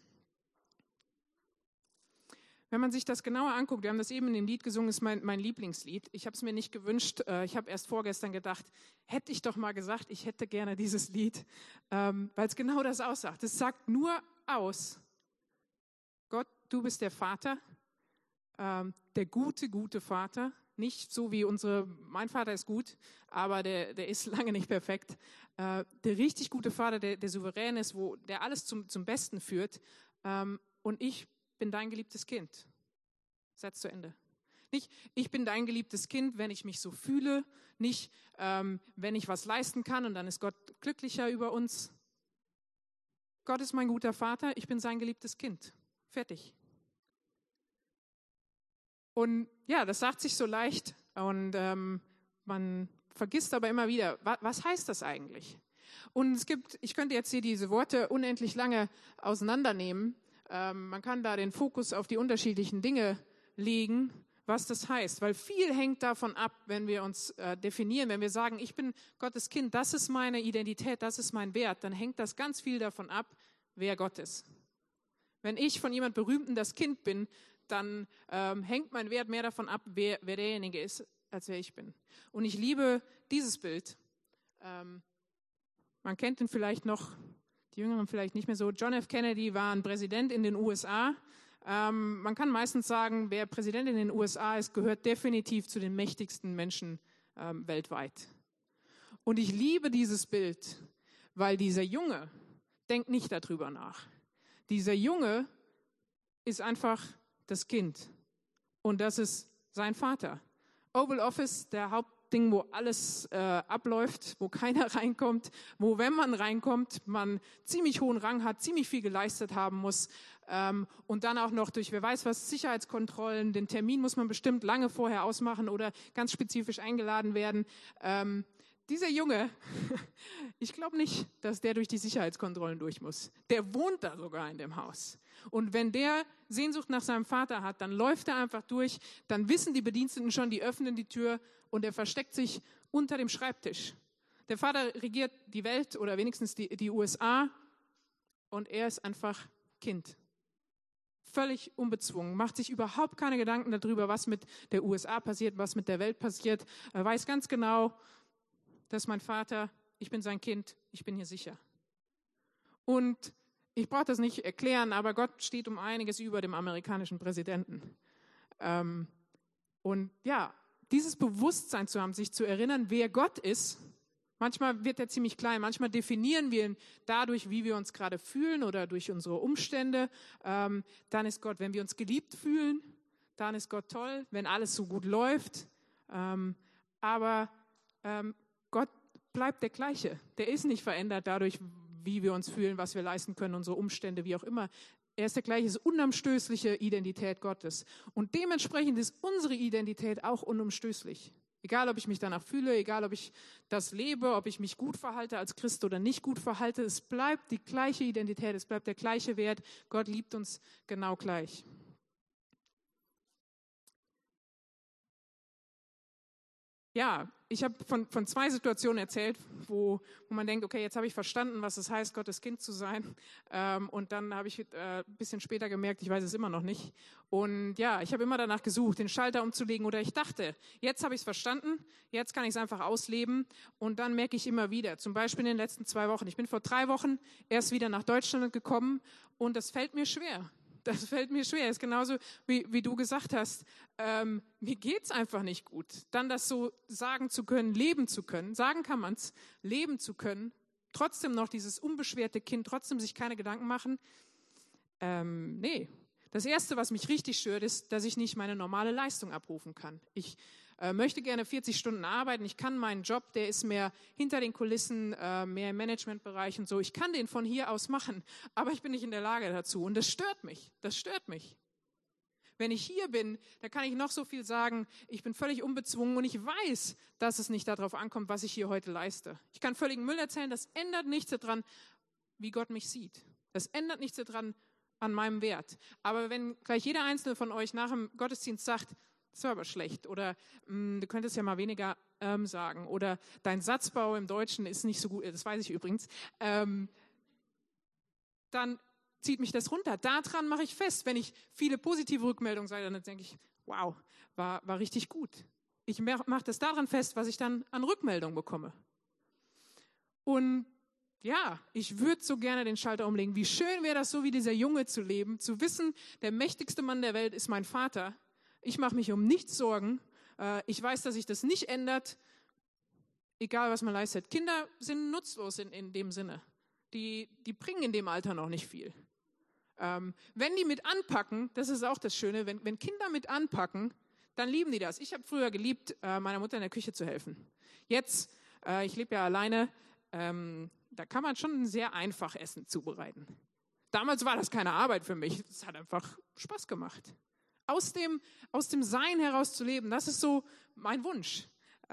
Wenn man sich das genauer anguckt, wir haben das eben in dem Lied gesungen, ist mein Lieblingslied. Ich habe es mir nicht gewünscht. Ich habe erst vorgestern gedacht, hätte ich doch mal gesagt, ich hätte gerne dieses Lied, weil es genau das aussagt. Es sagt nur aus, Gott, du bist der Vater, der gute Vater. Nicht so wie mein Vater ist gut, aber der ist lange nicht perfekt. Der richtig gute Vater, der souverän ist, der alles zum Besten führt. Und ich bin dein geliebtes Kind. Satz zu Ende. Nicht, ich bin dein geliebtes Kind, wenn ich mich so fühle. Nicht, wenn ich was leisten kann und dann ist Gott glücklicher über uns. Gott ist mein guter Vater, ich bin sein geliebtes Kind. Fertig. Und das sagt sich so leicht und man vergisst aber immer wieder, was heißt das eigentlich? Und ich könnte jetzt hier diese Worte unendlich lange auseinandernehmen. Man kann da den Fokus auf die unterschiedlichen Dinge legen, was das heißt. Weil viel hängt davon ab, wenn wir uns definieren, wenn wir sagen, ich bin Gottes Kind, das ist meine Identität, das ist mein Wert, dann hängt das ganz viel davon ab, wer Gott ist. Wenn ich von jemand Berühmten das Kind bin, dann hängt mein Wert mehr davon ab, wer derjenige ist, als wer ich bin. Und ich liebe dieses Bild. Man kennt ihn vielleicht noch, die Jüngeren vielleicht nicht mehr so. John F. Kennedy war ein Präsident in den USA. Man kann meistens sagen, wer Präsident in den USA ist, gehört definitiv zu den mächtigsten Menschen weltweit. Und ich liebe dieses Bild, weil dieser Junge denkt nicht darüber nach. Dieser Junge ist einfach das Kind und das ist sein Vater. Oval Office, der Hauptding, wo alles abläuft, wo keiner reinkommt, wo, wenn man reinkommt, man ziemlich hohen Rang hat, ziemlich viel geleistet haben muss und dann auch noch durch, wer weiß was, Sicherheitskontrollen, den Termin muss man bestimmt lange vorher ausmachen oder ganz spezifisch eingeladen werden. Dieser Junge, ich glaube nicht, dass der durch die Sicherheitskontrollen durch muss. Der wohnt da sogar in dem Haus. Und wenn der Sehnsucht nach seinem Vater hat, dann läuft er einfach durch, dann wissen die Bediensteten schon, die öffnen die Tür und er versteckt sich unter dem Schreibtisch. Der Vater regiert die Welt oder wenigstens die USA und er ist einfach Kind. Völlig unbezwungen, macht sich überhaupt keine Gedanken darüber, was mit der USA passiert, was mit der Welt passiert. Er weiß ganz genau, das ist mein Vater, ich bin sein Kind, ich bin hier sicher. Und ich brauche das nicht erklären, aber Gott steht um einiges über dem amerikanischen Präsidenten. Und dieses Bewusstsein zu haben, sich zu erinnern, wer Gott ist, manchmal wird er ziemlich klein, manchmal definieren wir ihn dadurch, wie wir uns gerade fühlen oder durch unsere Umstände. Dann ist Gott, wenn wir uns geliebt fühlen, dann ist Gott toll, wenn alles so gut läuft. Aber Gott bleibt der Gleiche. Der ist nicht verändert dadurch, wie wir uns fühlen, was wir leisten können, unsere Umstände, wie auch immer. Er ist der Gleiche, ist unumstößliche Identität Gottes. Und dementsprechend ist unsere Identität auch unumstößlich. Egal, ob ich mich danach fühle, egal, ob ich das lebe, ob ich mich gut verhalte als Christ oder nicht gut verhalte, es bleibt die gleiche Identität, es bleibt der gleiche Wert. Gott liebt uns genau gleich. Ja, ich habe von 2 Situationen erzählt, wo man denkt, okay, jetzt habe ich verstanden, was es heißt, Gottes Kind zu sein. Und dann habe ich ein bisschen später gemerkt, ich weiß es immer noch nicht. Und ja, ich habe immer danach gesucht, den Schalter umzulegen. Oder ich dachte, jetzt habe ich es verstanden, jetzt kann ich es einfach ausleben. Und dann merke ich immer wieder, zum Beispiel in den letzten 2 Wochen. Ich bin vor 3 Wochen erst wieder nach Deutschland gekommen und das fällt mir schwer. Das fällt mir schwer. Das ist genauso, wie du gesagt hast. Mir geht's einfach nicht gut. Dann das so sagen zu können, leben zu können. Sagen kann man's, leben zu können. Trotzdem noch dieses unbeschwerte Kind, trotzdem sich keine Gedanken machen. Nee. Das Erste, was mich richtig stört, ist, dass ich nicht meine normale Leistung abrufen kann. Ich möchte gerne 40 Stunden arbeiten. Ich kann meinen Job, der ist mehr hinter den Kulissen, mehr im Managementbereich und so. Ich kann den von hier aus machen, aber ich bin nicht in der Lage dazu. Und das stört mich. Das stört mich. Wenn ich hier bin, da kann ich noch so viel sagen. Ich bin völlig unbezwungen und ich weiß, dass es nicht darauf ankommt, was ich hier heute leiste. Ich kann völligen Müll erzählen. Das ändert nichts daran, wie Gott mich sieht. Das ändert nichts daran, an meinem Wert. Aber wenn gleich jeder Einzelne von euch nach dem Gottesdienst sagt, das war aber schlecht oder du könntest ja mal weniger sagen oder dein Satzbau im Deutschen ist nicht so gut, das weiß ich übrigens, dann zieht mich das runter. Daran mache ich fest, wenn ich viele positive Rückmeldungen sage, dann denke ich, wow, war richtig gut. Ich mache das daran fest, was ich dann an Rückmeldungen bekomme. Und ja, ich würde so gerne den Schalter umlegen. Wie schön wäre das, so wie dieser Junge zu leben, zu wissen, der mächtigste Mann der Welt ist mein Vater. Ich mache mich um nichts Sorgen. Ich weiß, dass sich das nicht ändert, egal was man leistet. Kinder sind nutzlos in dem Sinne. Die bringen in dem Alter noch nicht viel. Wenn die mit anpacken, das ist auch das Schöne, wenn Kinder mit anpacken, dann lieben die das. Ich habe früher geliebt, meiner Mutter in der Küche zu helfen. Jetzt, ich lebe ja alleine, da kann man schon sehr einfach Essen zubereiten. Damals war das keine Arbeit für mich. Es hat einfach Spaß gemacht. Aus dem Sein heraus zu leben, das ist so mein Wunsch.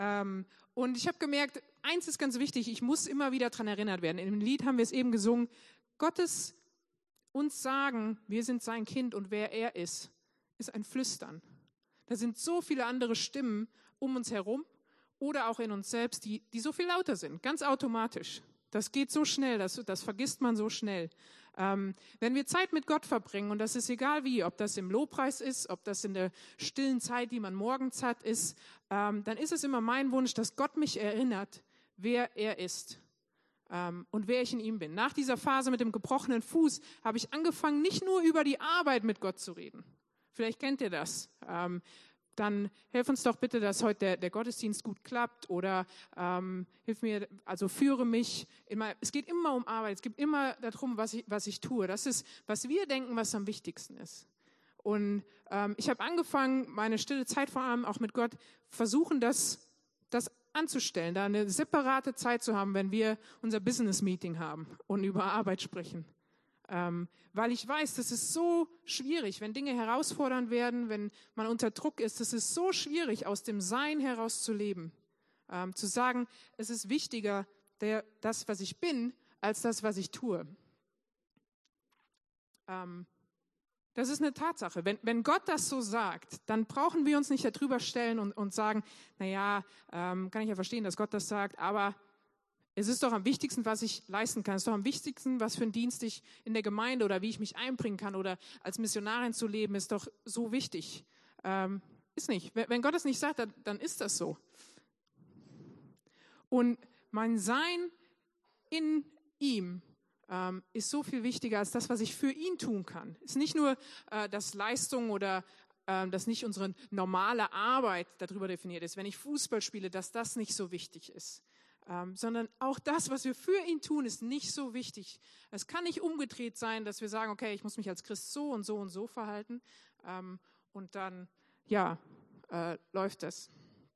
Und ich habe gemerkt, eins ist ganz wichtig, ich muss immer wieder daran erinnert werden. In dem Lied haben wir es eben gesungen, Gottes uns sagen, wir sind sein Kind und wer er ist ein Flüstern. Da sind so viele andere Stimmen um uns herum oder auch in uns selbst, die so viel lauter sind, ganz automatisch. Das geht so schnell, das vergisst man so schnell. Wenn wir Zeit mit Gott verbringen, und das ist egal wie, ob das im Lobpreis ist, ob das in der stillen Zeit, die man morgens hat, ist, dann ist es immer mein Wunsch, dass Gott mich erinnert, wer er ist und wer ich in ihm bin. Nach dieser Phase mit dem gebrochenen Fuß habe ich angefangen, nicht nur über die Arbeit mit Gott zu reden. Vielleicht kennt ihr das. Dann hilf uns doch bitte, dass heute der Gottesdienst gut klappt oder hilf mir, also führe mich. Es geht immer um Arbeit, es geht immer darum, was ich tue. Das ist, was wir denken, was am wichtigsten ist. Und ich habe angefangen, meine stille Zeit vor allem auch mit Gott, versuchen, das anzustellen, da eine separate Zeit zu haben, wenn wir unser Business-Meeting haben und über Arbeit sprechen. Weil ich weiß, das ist so schwierig, wenn Dinge herausfordernd werden, wenn man unter Druck ist, das ist so schwierig, aus dem Sein heraus zu leben. Zu sagen, es ist wichtiger, das, was ich bin, als das, was ich tue. Das ist eine Tatsache. Wenn Gott das so sagt, dann brauchen wir uns nicht darüber stellen und sagen, naja, kann ich ja verstehen, dass Gott das sagt, aber es ist doch am wichtigsten, was ich leisten kann. Es ist doch am wichtigsten, was für einen Dienst ich in der Gemeinde oder wie ich mich einbringen kann oder als Missionarin zu leben, ist doch so wichtig. Ist nicht. Wenn Gott es nicht sagt, dann ist das so. Und mein Sein in ihm ist so viel wichtiger als das, was ich für ihn tun kann. Ist nicht nur, dass Leistung oder dass nicht unsere normale Arbeit darüber definiert ist, wenn ich Fußball spiele, dass das nicht so wichtig ist. Sondern auch das, was wir für ihn tun, ist nicht so wichtig. Es kann nicht umgedreht sein, dass wir sagen, okay, ich muss mich als Christ so und so und so verhalten und dann, ja, läuft das.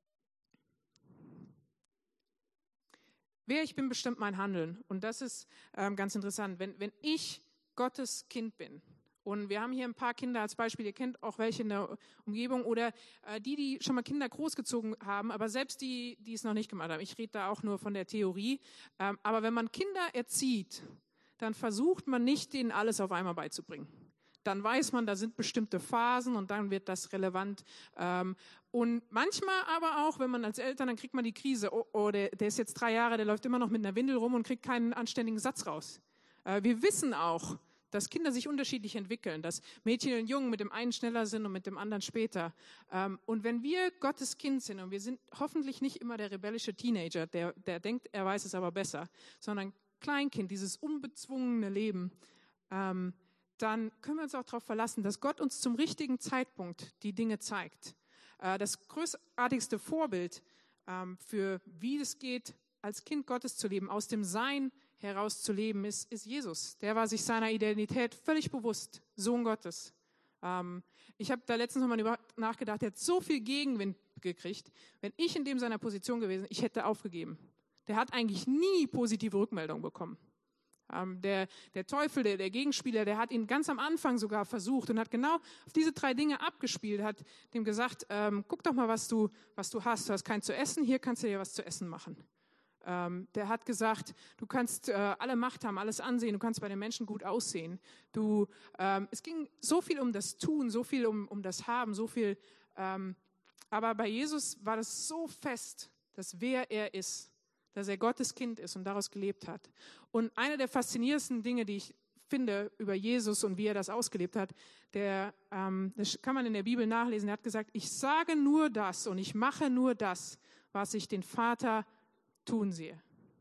Wer ich bin, bestimmt mein Handeln. Und das ist ganz interessant. Wenn ich Gottes Kind bin Und wir haben hier ein paar Kinder als Beispiel, ihr kennt auch welche in der Umgebung oder die schon mal Kinder großgezogen haben, aber selbst die es noch nicht gemacht haben. Ich rede da auch nur von der Theorie. Aber wenn man Kinder erzieht, dann versucht man nicht, denen alles auf einmal beizubringen. Dann weiß man, da sind bestimmte Phasen und dann wird das relevant. Und manchmal aber auch, wenn man als Eltern, dann kriegt man die Krise, der ist jetzt 3 Jahre, der läuft immer noch mit einer Windel rum und kriegt keinen anständigen Satz raus. Wir wissen auch, dass Kinder sich unterschiedlich entwickeln, dass Mädchen und Jungen mit dem einen schneller sind und mit dem anderen später. Und wenn wir Gottes Kind sind und wir sind hoffentlich nicht immer der rebellische Teenager, der denkt, er weiß es aber besser, sondern Kleinkind, dieses unbezwungene Leben, dann können wir uns auch darauf verlassen, dass Gott uns zum richtigen Zeitpunkt die Dinge zeigt. Das großartigste Vorbild für wie es geht, als Kind Gottes zu leben, aus dem Sein heraus zu leben, ist Jesus. Der war sich seiner Identität völlig bewusst, Sohn Gottes. Ich habe da letztens nochmal nachgedacht, er hat so viel Gegenwind gekriegt. Wenn ich in seiner Position gewesen, ich hätte aufgegeben. Der hat eigentlich nie positive Rückmeldungen bekommen. Der Teufel, der Gegenspieler, der hat ihn ganz am Anfang sogar versucht und hat genau auf diese 3 Dinge abgespielt, hat dem gesagt, guck doch mal, was du hast. Du hast kein zu essen, hier kannst du dir was zu essen machen. Der hat gesagt, du kannst alle Macht haben, alles ansehen, du kannst bei den Menschen gut aussehen. Es ging so viel um das Tun, so viel um das Haben, so viel. Aber bei Jesus war das so fest, dass wer er ist, dass er Gottes Kind ist und daraus gelebt hat. Und eine der faszinierendsten Dinge, die ich finde über Jesus und wie er das ausgelebt hat, das kann man in der Bibel nachlesen. Er hat gesagt, ich sage nur das und ich mache nur das, was ich den Vater tun sehe.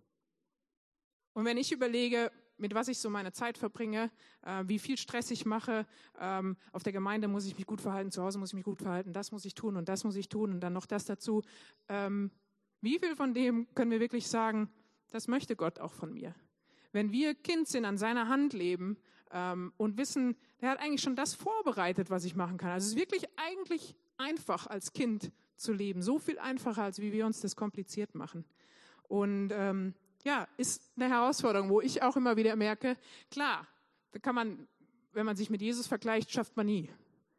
Und wenn ich überlege, mit was ich so meine Zeit verbringe, wie viel Stress ich mache, auf der Gemeinde muss ich mich gut verhalten, zu Hause muss ich mich gut verhalten, das muss ich tun und das muss ich tun und dann noch das dazu. Wie viel von dem können wir wirklich sagen, das möchte Gott auch von mir? Wenn wir Kind sind, an seiner Hand leben und wissen, der hat eigentlich schon das vorbereitet, was ich machen kann. Also es ist wirklich eigentlich einfach, als Kind zu leben. So viel einfacher, als wie wir uns das kompliziert machen. Und ist eine Herausforderung, wo ich auch immer wieder merke, klar, da kann man, wenn man sich mit Jesus vergleicht, schafft man nie.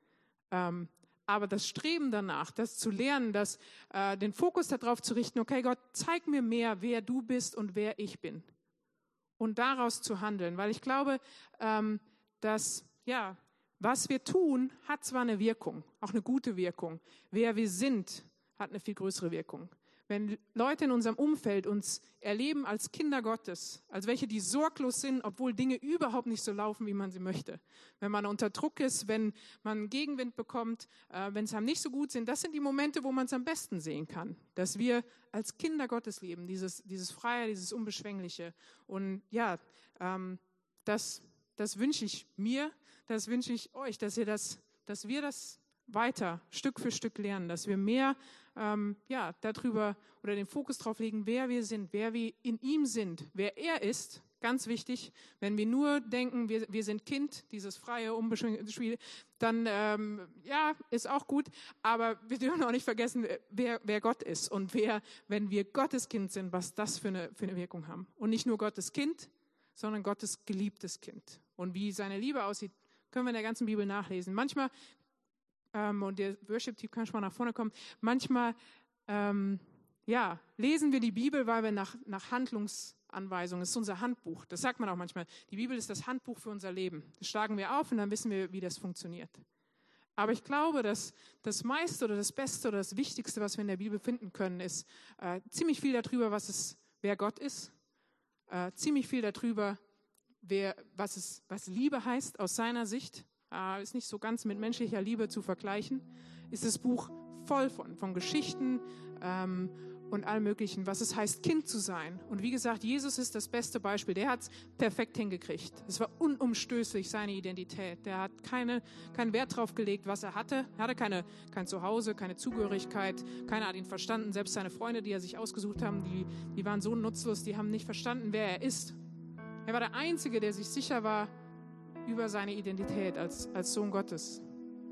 Aber das Streben danach, das zu lernen, den Fokus darauf zu richten, okay Gott, zeig mir mehr, wer du bist und wer ich bin. Und daraus zu handeln. Weil ich glaube, dass, was wir tun, hat zwar eine Wirkung, auch eine gute Wirkung. Wer wir sind, hat eine viel größere Wirkung. Wenn Leute in unserem Umfeld uns erleben als Kinder Gottes, als welche, die sorglos sind, obwohl Dinge überhaupt nicht so laufen, wie man sie möchte. Wenn man unter Druck ist, wenn man Gegenwind bekommt, wenn es einem nicht so gut sind, das sind die Momente, wo man es am besten sehen kann. Dass wir als Kinder Gottes leben, dieses Freie, dieses Unbeschwängliche. Und das wünsche ich mir, das wünsche ich euch, dass wir das weiter Stück für Stück lernen, dass wir mehr darüber oder den Fokus drauf legen, wer wir sind, wer wir in ihm sind, wer er ist. Ganz wichtig, wenn wir nur denken, wir sind Kind, dieses freie, unbeschränkte Spiel, dann ist auch gut, aber wir dürfen auch nicht vergessen, wer Gott ist und wenn wir Gottes Kind sind, was das für eine Wirkung haben. Und nicht nur Gottes Kind, sondern Gottes geliebtes Kind. Und wie seine Liebe aussieht, können wir in der ganzen Bibel nachlesen. Manchmal und der Worship-Team kann schon mal nach vorne kommen. Manchmal, lesen wir die Bibel, weil wir nach Handlungsanweisungen, das ist unser Handbuch. Das sagt man auch manchmal. Die Bibel ist das Handbuch für unser Leben. Das schlagen wir auf und dann wissen wir, wie das funktioniert. Aber ich glaube, dass das meiste oder das Beste oder das Wichtigste, was wir in der Bibel finden können, ist ziemlich viel darüber, wer Gott ist. Ziemlich viel darüber, was Liebe heißt aus seiner Sicht. Ist nicht so ganz mit menschlicher Liebe zu vergleichen, ist das Buch voll von Geschichten und allem Möglichen, was es heißt, Kind zu sein. Und wie gesagt, Jesus ist das beste Beispiel. Der hat es perfekt hingekriegt. Es war unumstößlich, seine Identität. Der hat keinen Wert drauf gelegt, was er hatte. Er hatte kein Zuhause, keine Zugehörigkeit. Keiner hat ihn verstanden. Selbst seine Freunde, die er sich ausgesucht haben, die waren so nutzlos, die haben nicht verstanden, wer er ist. Er war der Einzige, der sich sicher war über seine Identität als Sohn Gottes.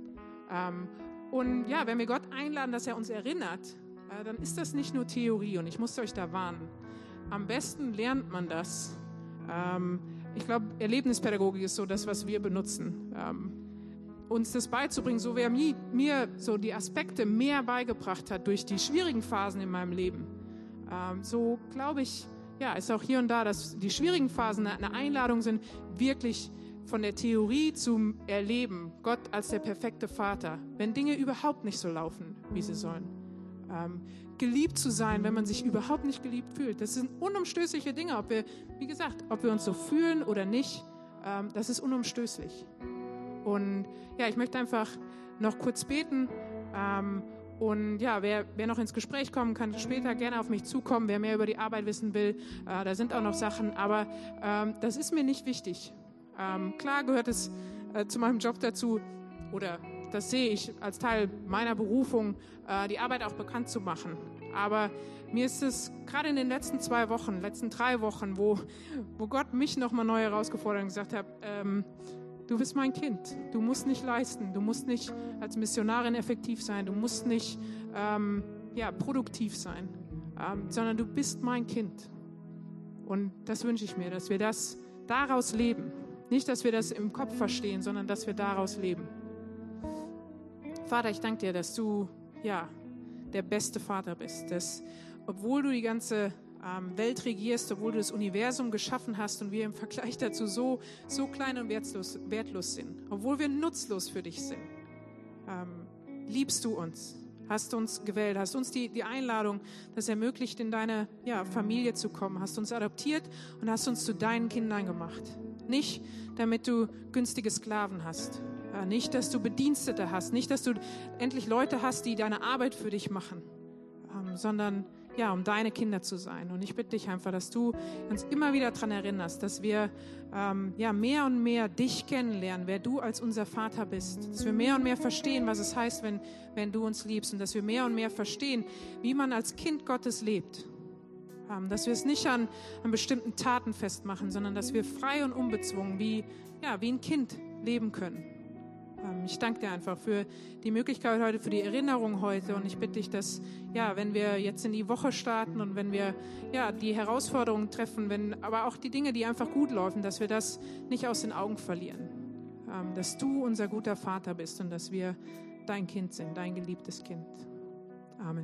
Und wenn wir Gott einladen, dass er uns erinnert, dann ist das nicht nur Theorie und ich muss euch da warnen. Am besten lernt man das ich glaube, Erlebnispädagogik ist so das, was wir benutzen. Uns das beizubringen, so wer mir so die Aspekte mehr beigebracht hat durch die schwierigen Phasen in meinem Leben. So glaube ich, ja, ist auch hier und da, dass die schwierigen Phasen eine Einladung sind, wirklich von der Theorie zum Erleben, Gott als der perfekte Vater, wenn Dinge überhaupt nicht so laufen, wie sie sollen. Geliebt zu sein, wenn man sich überhaupt nicht geliebt fühlt. Das sind unumstößliche Dinge, ob wir uns so fühlen oder nicht, das ist unumstößlich. Und ja, ich möchte einfach noch kurz beten. Und ja, wer noch ins Gespräch kommen kann, später gerne auf mich zukommen. Wer mehr über die Arbeit wissen will, da sind auch noch Sachen. Aber das ist mir nicht wichtig. Klar gehört es zu meinem Job dazu, oder das sehe ich als Teil meiner Berufung, die Arbeit auch bekannt zu machen. Aber mir ist es gerade in den letzten 3 Wochen, wo Gott mich nochmal neu herausgefordert und gesagt hat, du bist mein Kind, du musst nicht leisten, du musst nicht als Missionarin effektiv sein, du musst nicht produktiv sein, sondern du bist mein Kind. Und das wünsche ich mir, dass wir das daraus leben. Nicht, dass wir das im Kopf verstehen, sondern dass wir daraus leben. Vater, ich danke dir, dass du der beste Vater bist, dass obwohl du die ganze Welt regierst, obwohl du das Universum geschaffen hast und wir im Vergleich dazu so klein und wertlos sind, obwohl wir nutzlos für dich sind, liebst du uns, hast uns gewählt, hast uns die Einladung, das ermöglicht, in deine Familie zu kommen, hast uns adoptiert und hast uns zu deinen Kindern gemacht. Nicht, damit du günstige Sklaven hast, nicht, dass du Bedienstete hast, nicht, dass du endlich Leute hast, die deine Arbeit für dich machen, sondern um deine Kinder zu sein. Und ich bitte dich einfach, dass du uns immer wieder daran erinnerst, dass wir mehr und mehr dich kennenlernen, wer du als unser Vater bist. Dass wir mehr und mehr verstehen, was es heißt, wenn du uns liebst. Und dass wir mehr und mehr verstehen, wie man als Kind Gottes lebt. Dass wir es nicht an bestimmten Taten festmachen, sondern dass wir frei und unbezwungen wie ein Kind leben können. Ich danke dir einfach für die Möglichkeit heute, für die Erinnerung heute. Und ich bitte dich, dass, wenn wir jetzt in die Woche starten und wenn wir, die Herausforderungen treffen, aber auch die Dinge, die einfach gut laufen, dass wir das nicht aus den Augen verlieren. Dass du unser guter Vater bist und dass wir dein Kind sind, dein geliebtes Kind. Amen.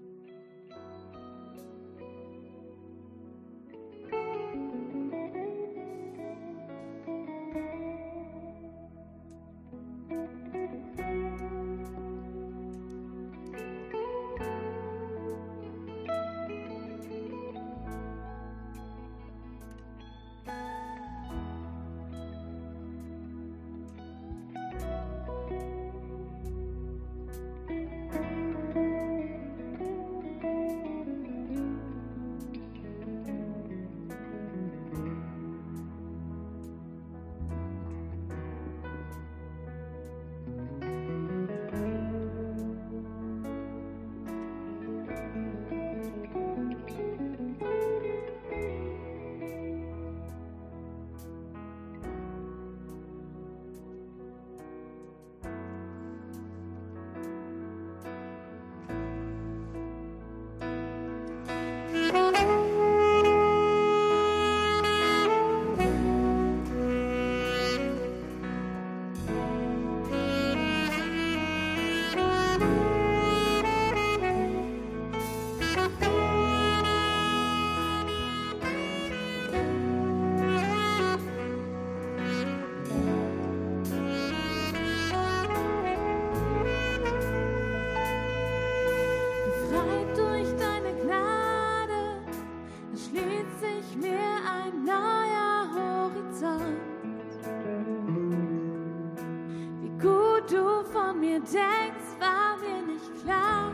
denkst, war mir nicht klar.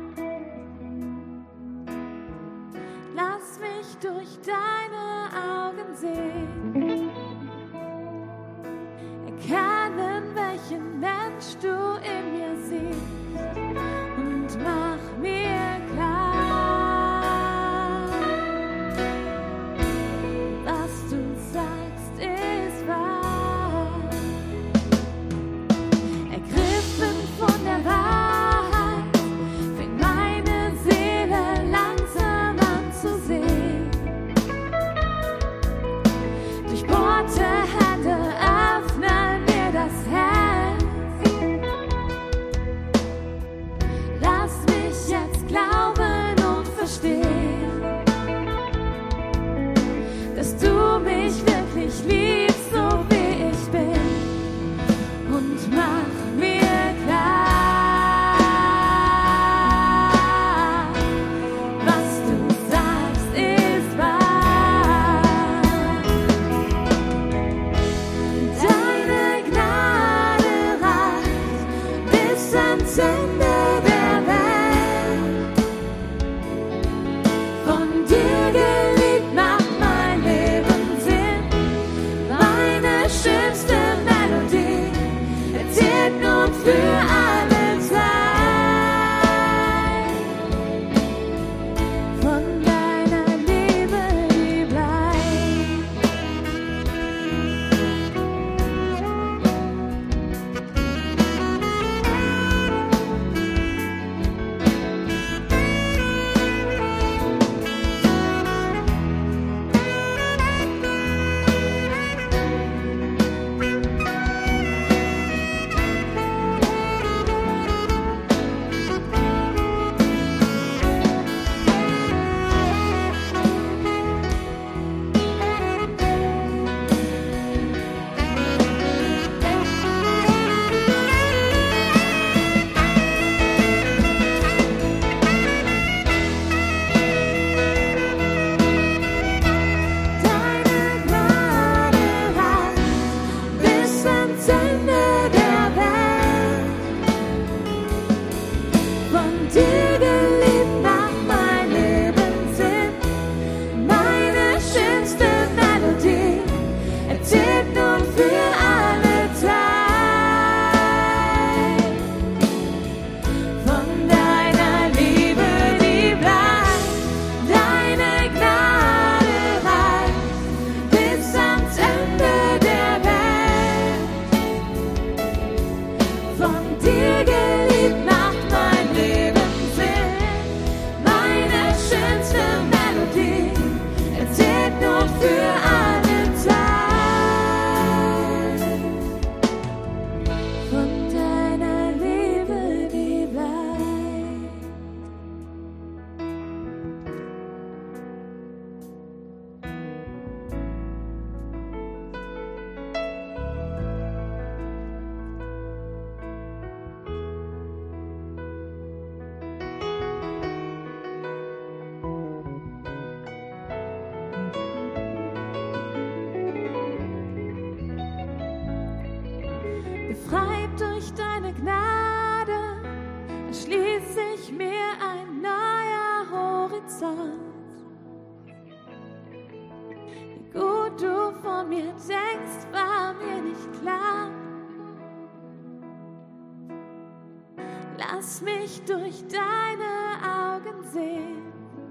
Lass mich durch deine Augen sehen, erkennen, welchen Mensch du in mir siehst und mach mir klar, was du sagst ist wahr. Ergriffen von der Wahrheit fängt meine Seele langsam an zu sehen. Durchbohrt ans Ende der Welt. Von dir geliebt macht mein Leben Sinn. Meine schönste Melodie erzählt nun für alle Zeit von deiner Liebe, die bleibt. Befreit durch deine Gnade erschließt sich mir ein neuer Horizont. Wie gut du von mir denkst, war mir nicht klar. Lass mich durch deine Augen sehen,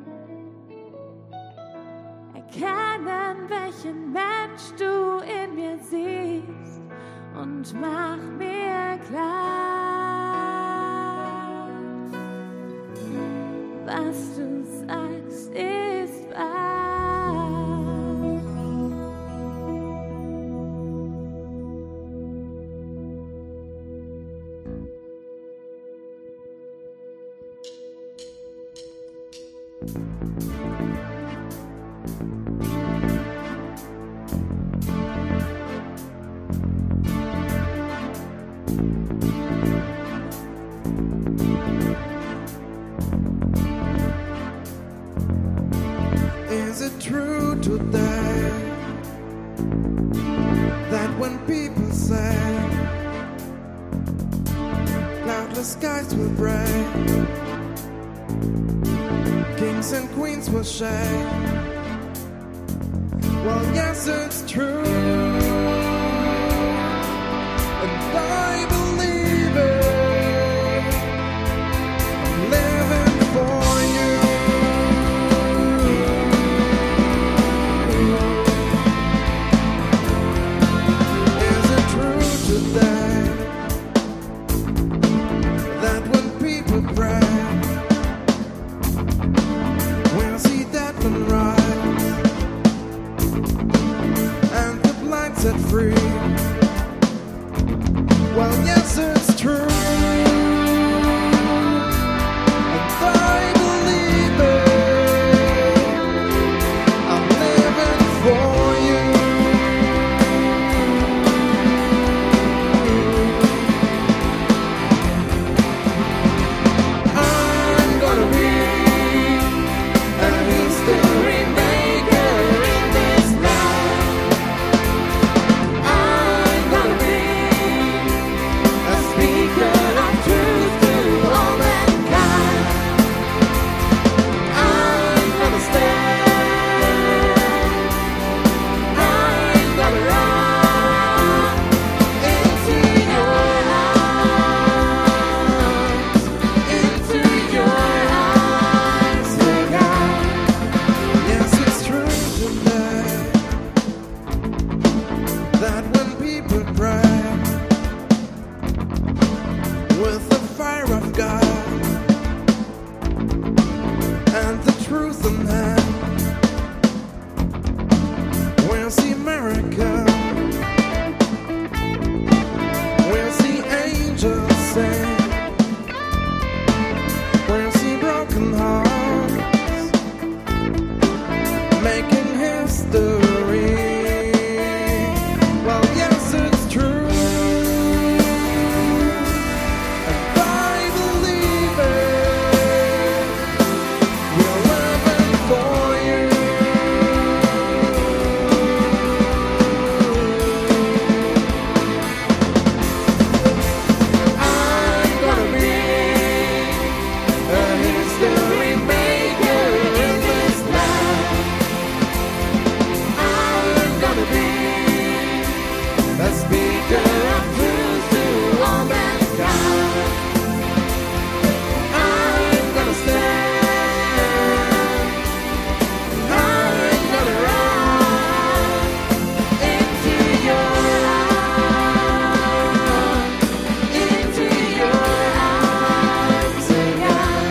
erkennen, welchen Mensch du in mir siehst. Und mach mir klar, was du sagst, ist wahr. Is it true today that when people say cloudless skies will break, kings and queens will shake? Well, yes, it's true, and I believe it. I'm living for you. Is it true today that when people pray, we'll see that one rise, and the blind fire of God and the truth in hand. Where's the America? Where's the angels sing? Where's the broken hearts making history? Well, yes, it's true, and I believe it. We're living for you. I'm gonna be a history maker in this land. I'm gonna be a speaker of truth to all mankind. I'm gonna stand. I'm gonna run into your arms, into your arms again.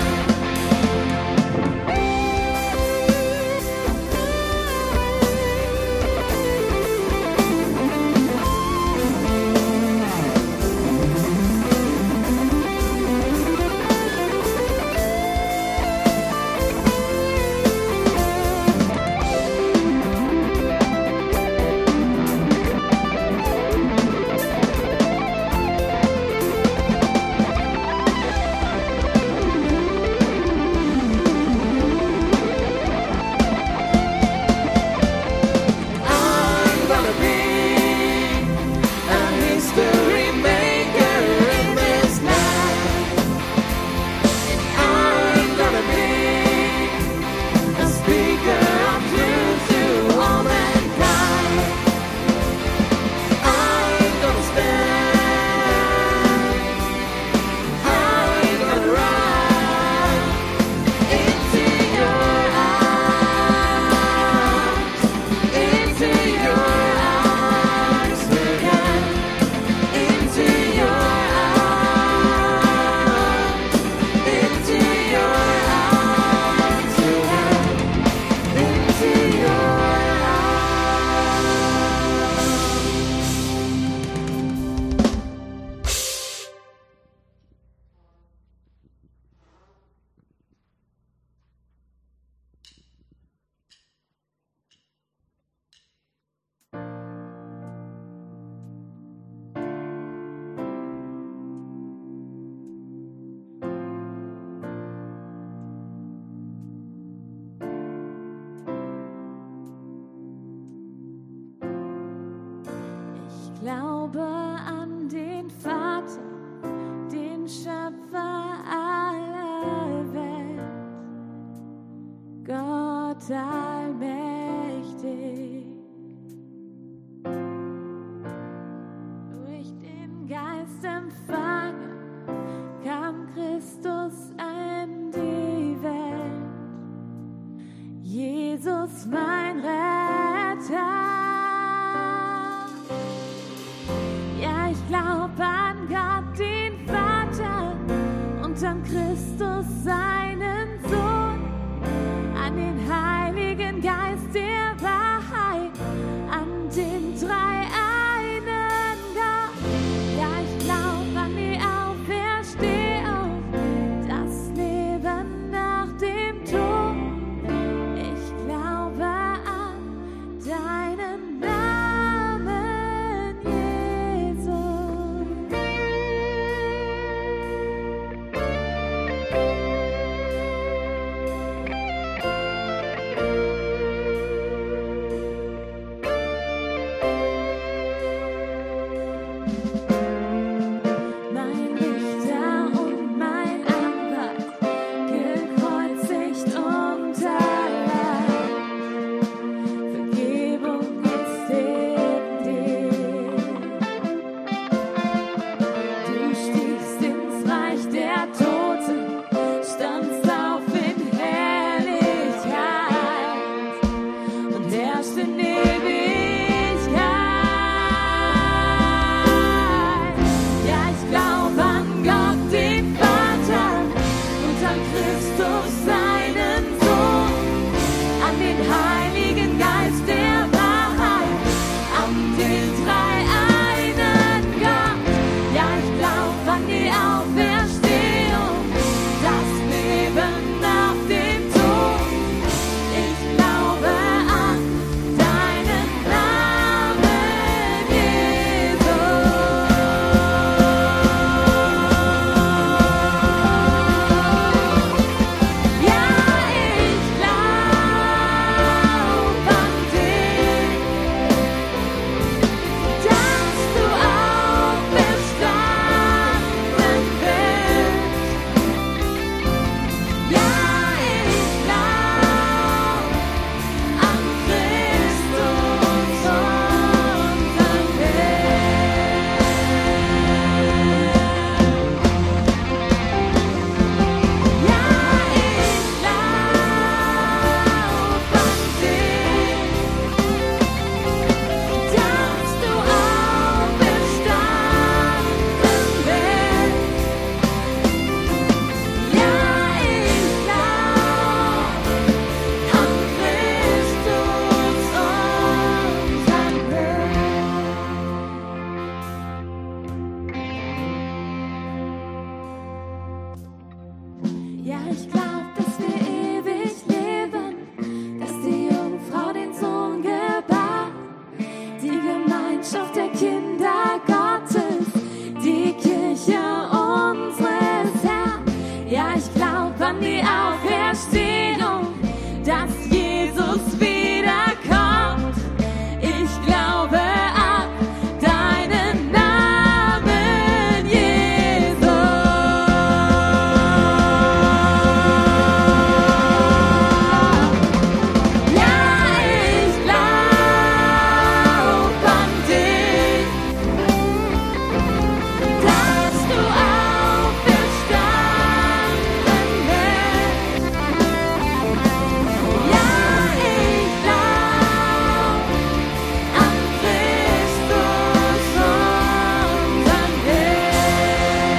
I'm gonna be a history maker in this land. I'm gonna be a speaker of truth to all mankind. I'm gonna stand. I'm gonna run into your arms, into your arms again, into your arms, into your arms again, into your arms. Ich glaube an den Vater, den Schöpfer aller Welt, Gott allmächtig. Durch den Geist empfangen kam Christus in die Welt. Jesus, mein Retter. Ja, ich glaub an Gott, den Vater, und an Christus, seinen Sohn, an den Heiligen Geist der Wahrheit, an den dreieinen Gott. Ja, ich glaub an die Auferstehung, das Leben nach dem Tod. Ich glaube an deinen Namen, Jesus. ich glaub, dass wir ewig leben, dass die Jungfrau den Sohn gebar, die Gemeinschaft der Kinder Gottes, die Kirche unseres Herrn. Ja, ich glaub an die Auferstehung, dass Jesus wiederkommt. Ich glaube an deinen Namen, Jesus. Ja, ich glaub an dich, dass du auferstanden bist. Ja, ich glaub an Christus, unseren Herrn.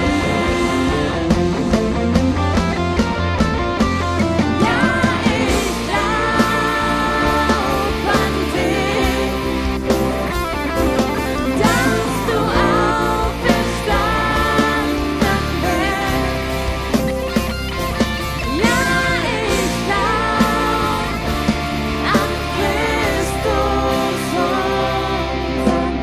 Ja, ich glaub an dich, dass du auferstanden bist. Ja, ich glaub an Christus, unseren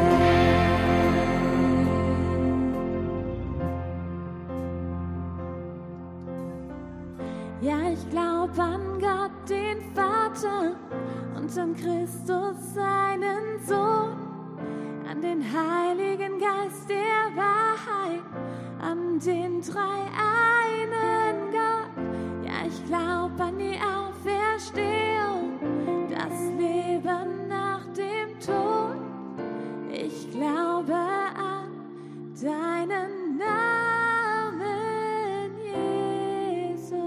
Herrn. Ja, ich glaub an Gott, den Vater, und an Christus, seinen Sohn, an den Heiligen Geist der Wahrheit, an den dreieinen Gott. Ja, ich glaub an die Auferstehung, das Leben nach dem Tod. Ich glaube an deinen Namen, Jesus.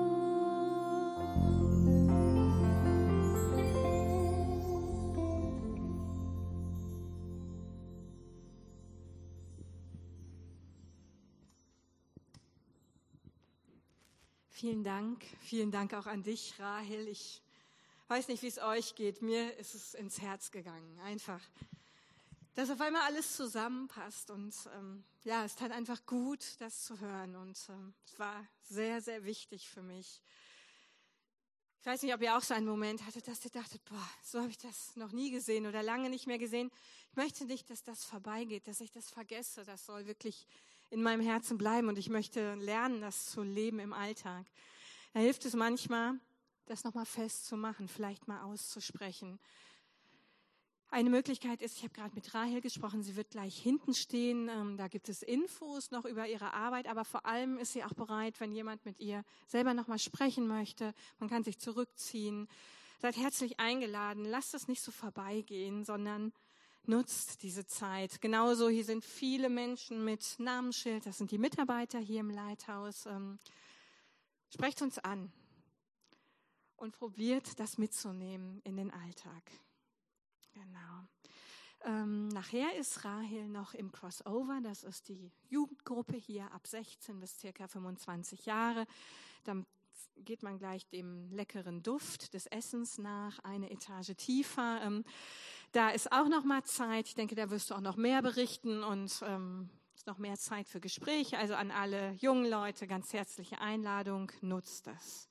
Vielen Dank auch an dich, Rahel. Ich weiß nicht, wie es euch geht. Mir ist es ins Herz gegangen. Einfach, dass auf einmal alles zusammenpasst. Und ja, es tat einfach gut, das zu hören. Und es war sehr, sehr wichtig für mich. Ich weiß nicht, ob ihr auch so einen Moment hattet, dass ihr dachtet, boah, so habe ich das noch nie gesehen oder lange nicht mehr gesehen. Ich möchte nicht, dass das vorbeigeht, dass ich das vergesse. Das soll wirklich in meinem Herzen bleiben und ich möchte lernen, das zu leben im Alltag. Da hilft es manchmal, das nochmal festzumachen, vielleicht mal auszusprechen. Eine Möglichkeit ist, ich habe gerade mit Rahel gesprochen, sie wird gleich hinten stehen, da gibt es Infos noch über ihre Arbeit, aber vor allem ist sie auch bereit, wenn jemand mit ihr selber nochmal sprechen möchte. Man kann sich zurückziehen. Seid herzlich eingeladen, lasst es nicht so vorbeigehen, sondern nutzt diese Zeit. Genauso, hier sind viele Menschen mit Namensschild, das sind die Mitarbeiter hier im Leithaus. Sprecht uns an und probiert das mitzunehmen in den Alltag. Genau. Nachher ist Rahel noch im Crossover, das ist die Jugendgruppe hier ab 16 bis ca. 25 Jahre. Dann geht man gleich dem leckeren Duft des Essens nach, eine Etage tiefer. Da ist auch noch mal Zeit. Ich denke, da wirst du auch noch mehr berichten und ist noch mehr Zeit für Gespräche. Also an alle jungen Leute ganz herzliche Einladung, nutzt das.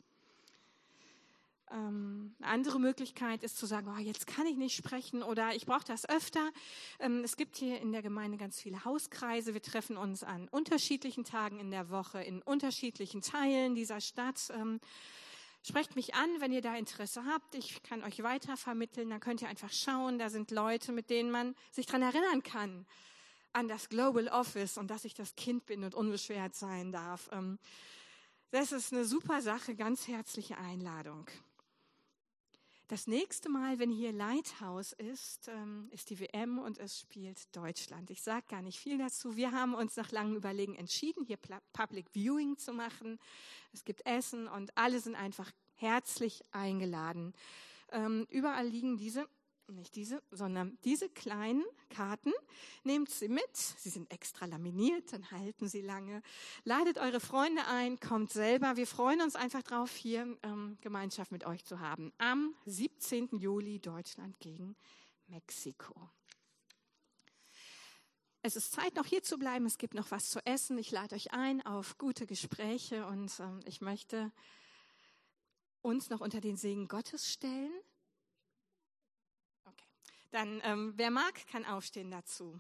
Eine andere Möglichkeit ist zu sagen, oh, jetzt kann ich nicht sprechen oder ich brauche das öfter. Es gibt hier in der Gemeinde ganz viele Hauskreise. Wir treffen uns an unterschiedlichen Tagen in der Woche, in unterschiedlichen Teilen dieser Stadt. Sprecht mich an, wenn ihr da Interesse habt. Ich kann euch weitervermitteln. Dann könnt ihr einfach schauen. Da sind Leute, mit denen man sich daran erinnern kann, an das Global Office und dass ich das Kind bin und unbeschwert sein darf. Das ist eine super Sache. Ganz herzliche Einladung. Das nächste Mal, wenn hier Lighthouse ist, ist die WM und es spielt Deutschland. Ich sage gar nicht viel dazu. Wir haben uns nach langem Überlegen entschieden, hier Public Viewing zu machen. Es gibt Essen und alle sind einfach herzlich eingeladen. Überall liegen diese kleinen Karten. Nehmt sie mit. Sie sind extra laminiert, dann halten sie lange. Ladet eure Freunde ein, kommt selber. Wir freuen uns einfach drauf, hier Gemeinschaft mit euch zu haben. Am 17. Juli Deutschland gegen Mexiko. Es ist Zeit, noch hier zu bleiben. Es gibt noch was zu essen. Ich lade euch ein auf gute Gespräche und ich möchte uns noch unter den Segen Gottes stellen. Okay, dann wer mag, kann aufstehen dazu.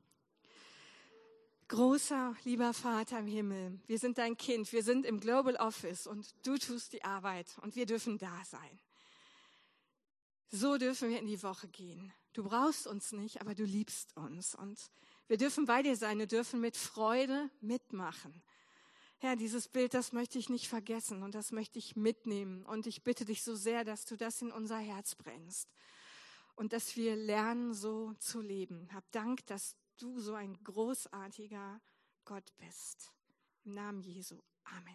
Großer, lieber Vater im Himmel, wir sind dein Kind, wir sind im Global Office und du tust die Arbeit und wir dürfen da sein. So dürfen wir in die Woche gehen. Du brauchst uns nicht, aber du liebst uns und wir dürfen bei dir sein, wir dürfen mit Freude mitmachen. Herr, dieses Bild, das möchte ich nicht vergessen und das möchte ich mitnehmen und ich bitte dich so sehr, dass du das in unser Herz brennst und dass wir lernen, so zu leben. Hab Dank, dass du so ein großartiger Gott bist. Im Namen Jesu. Amen.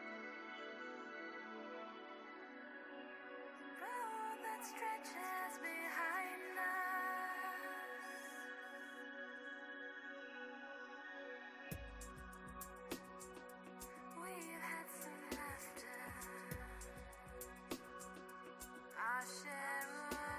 Stretches me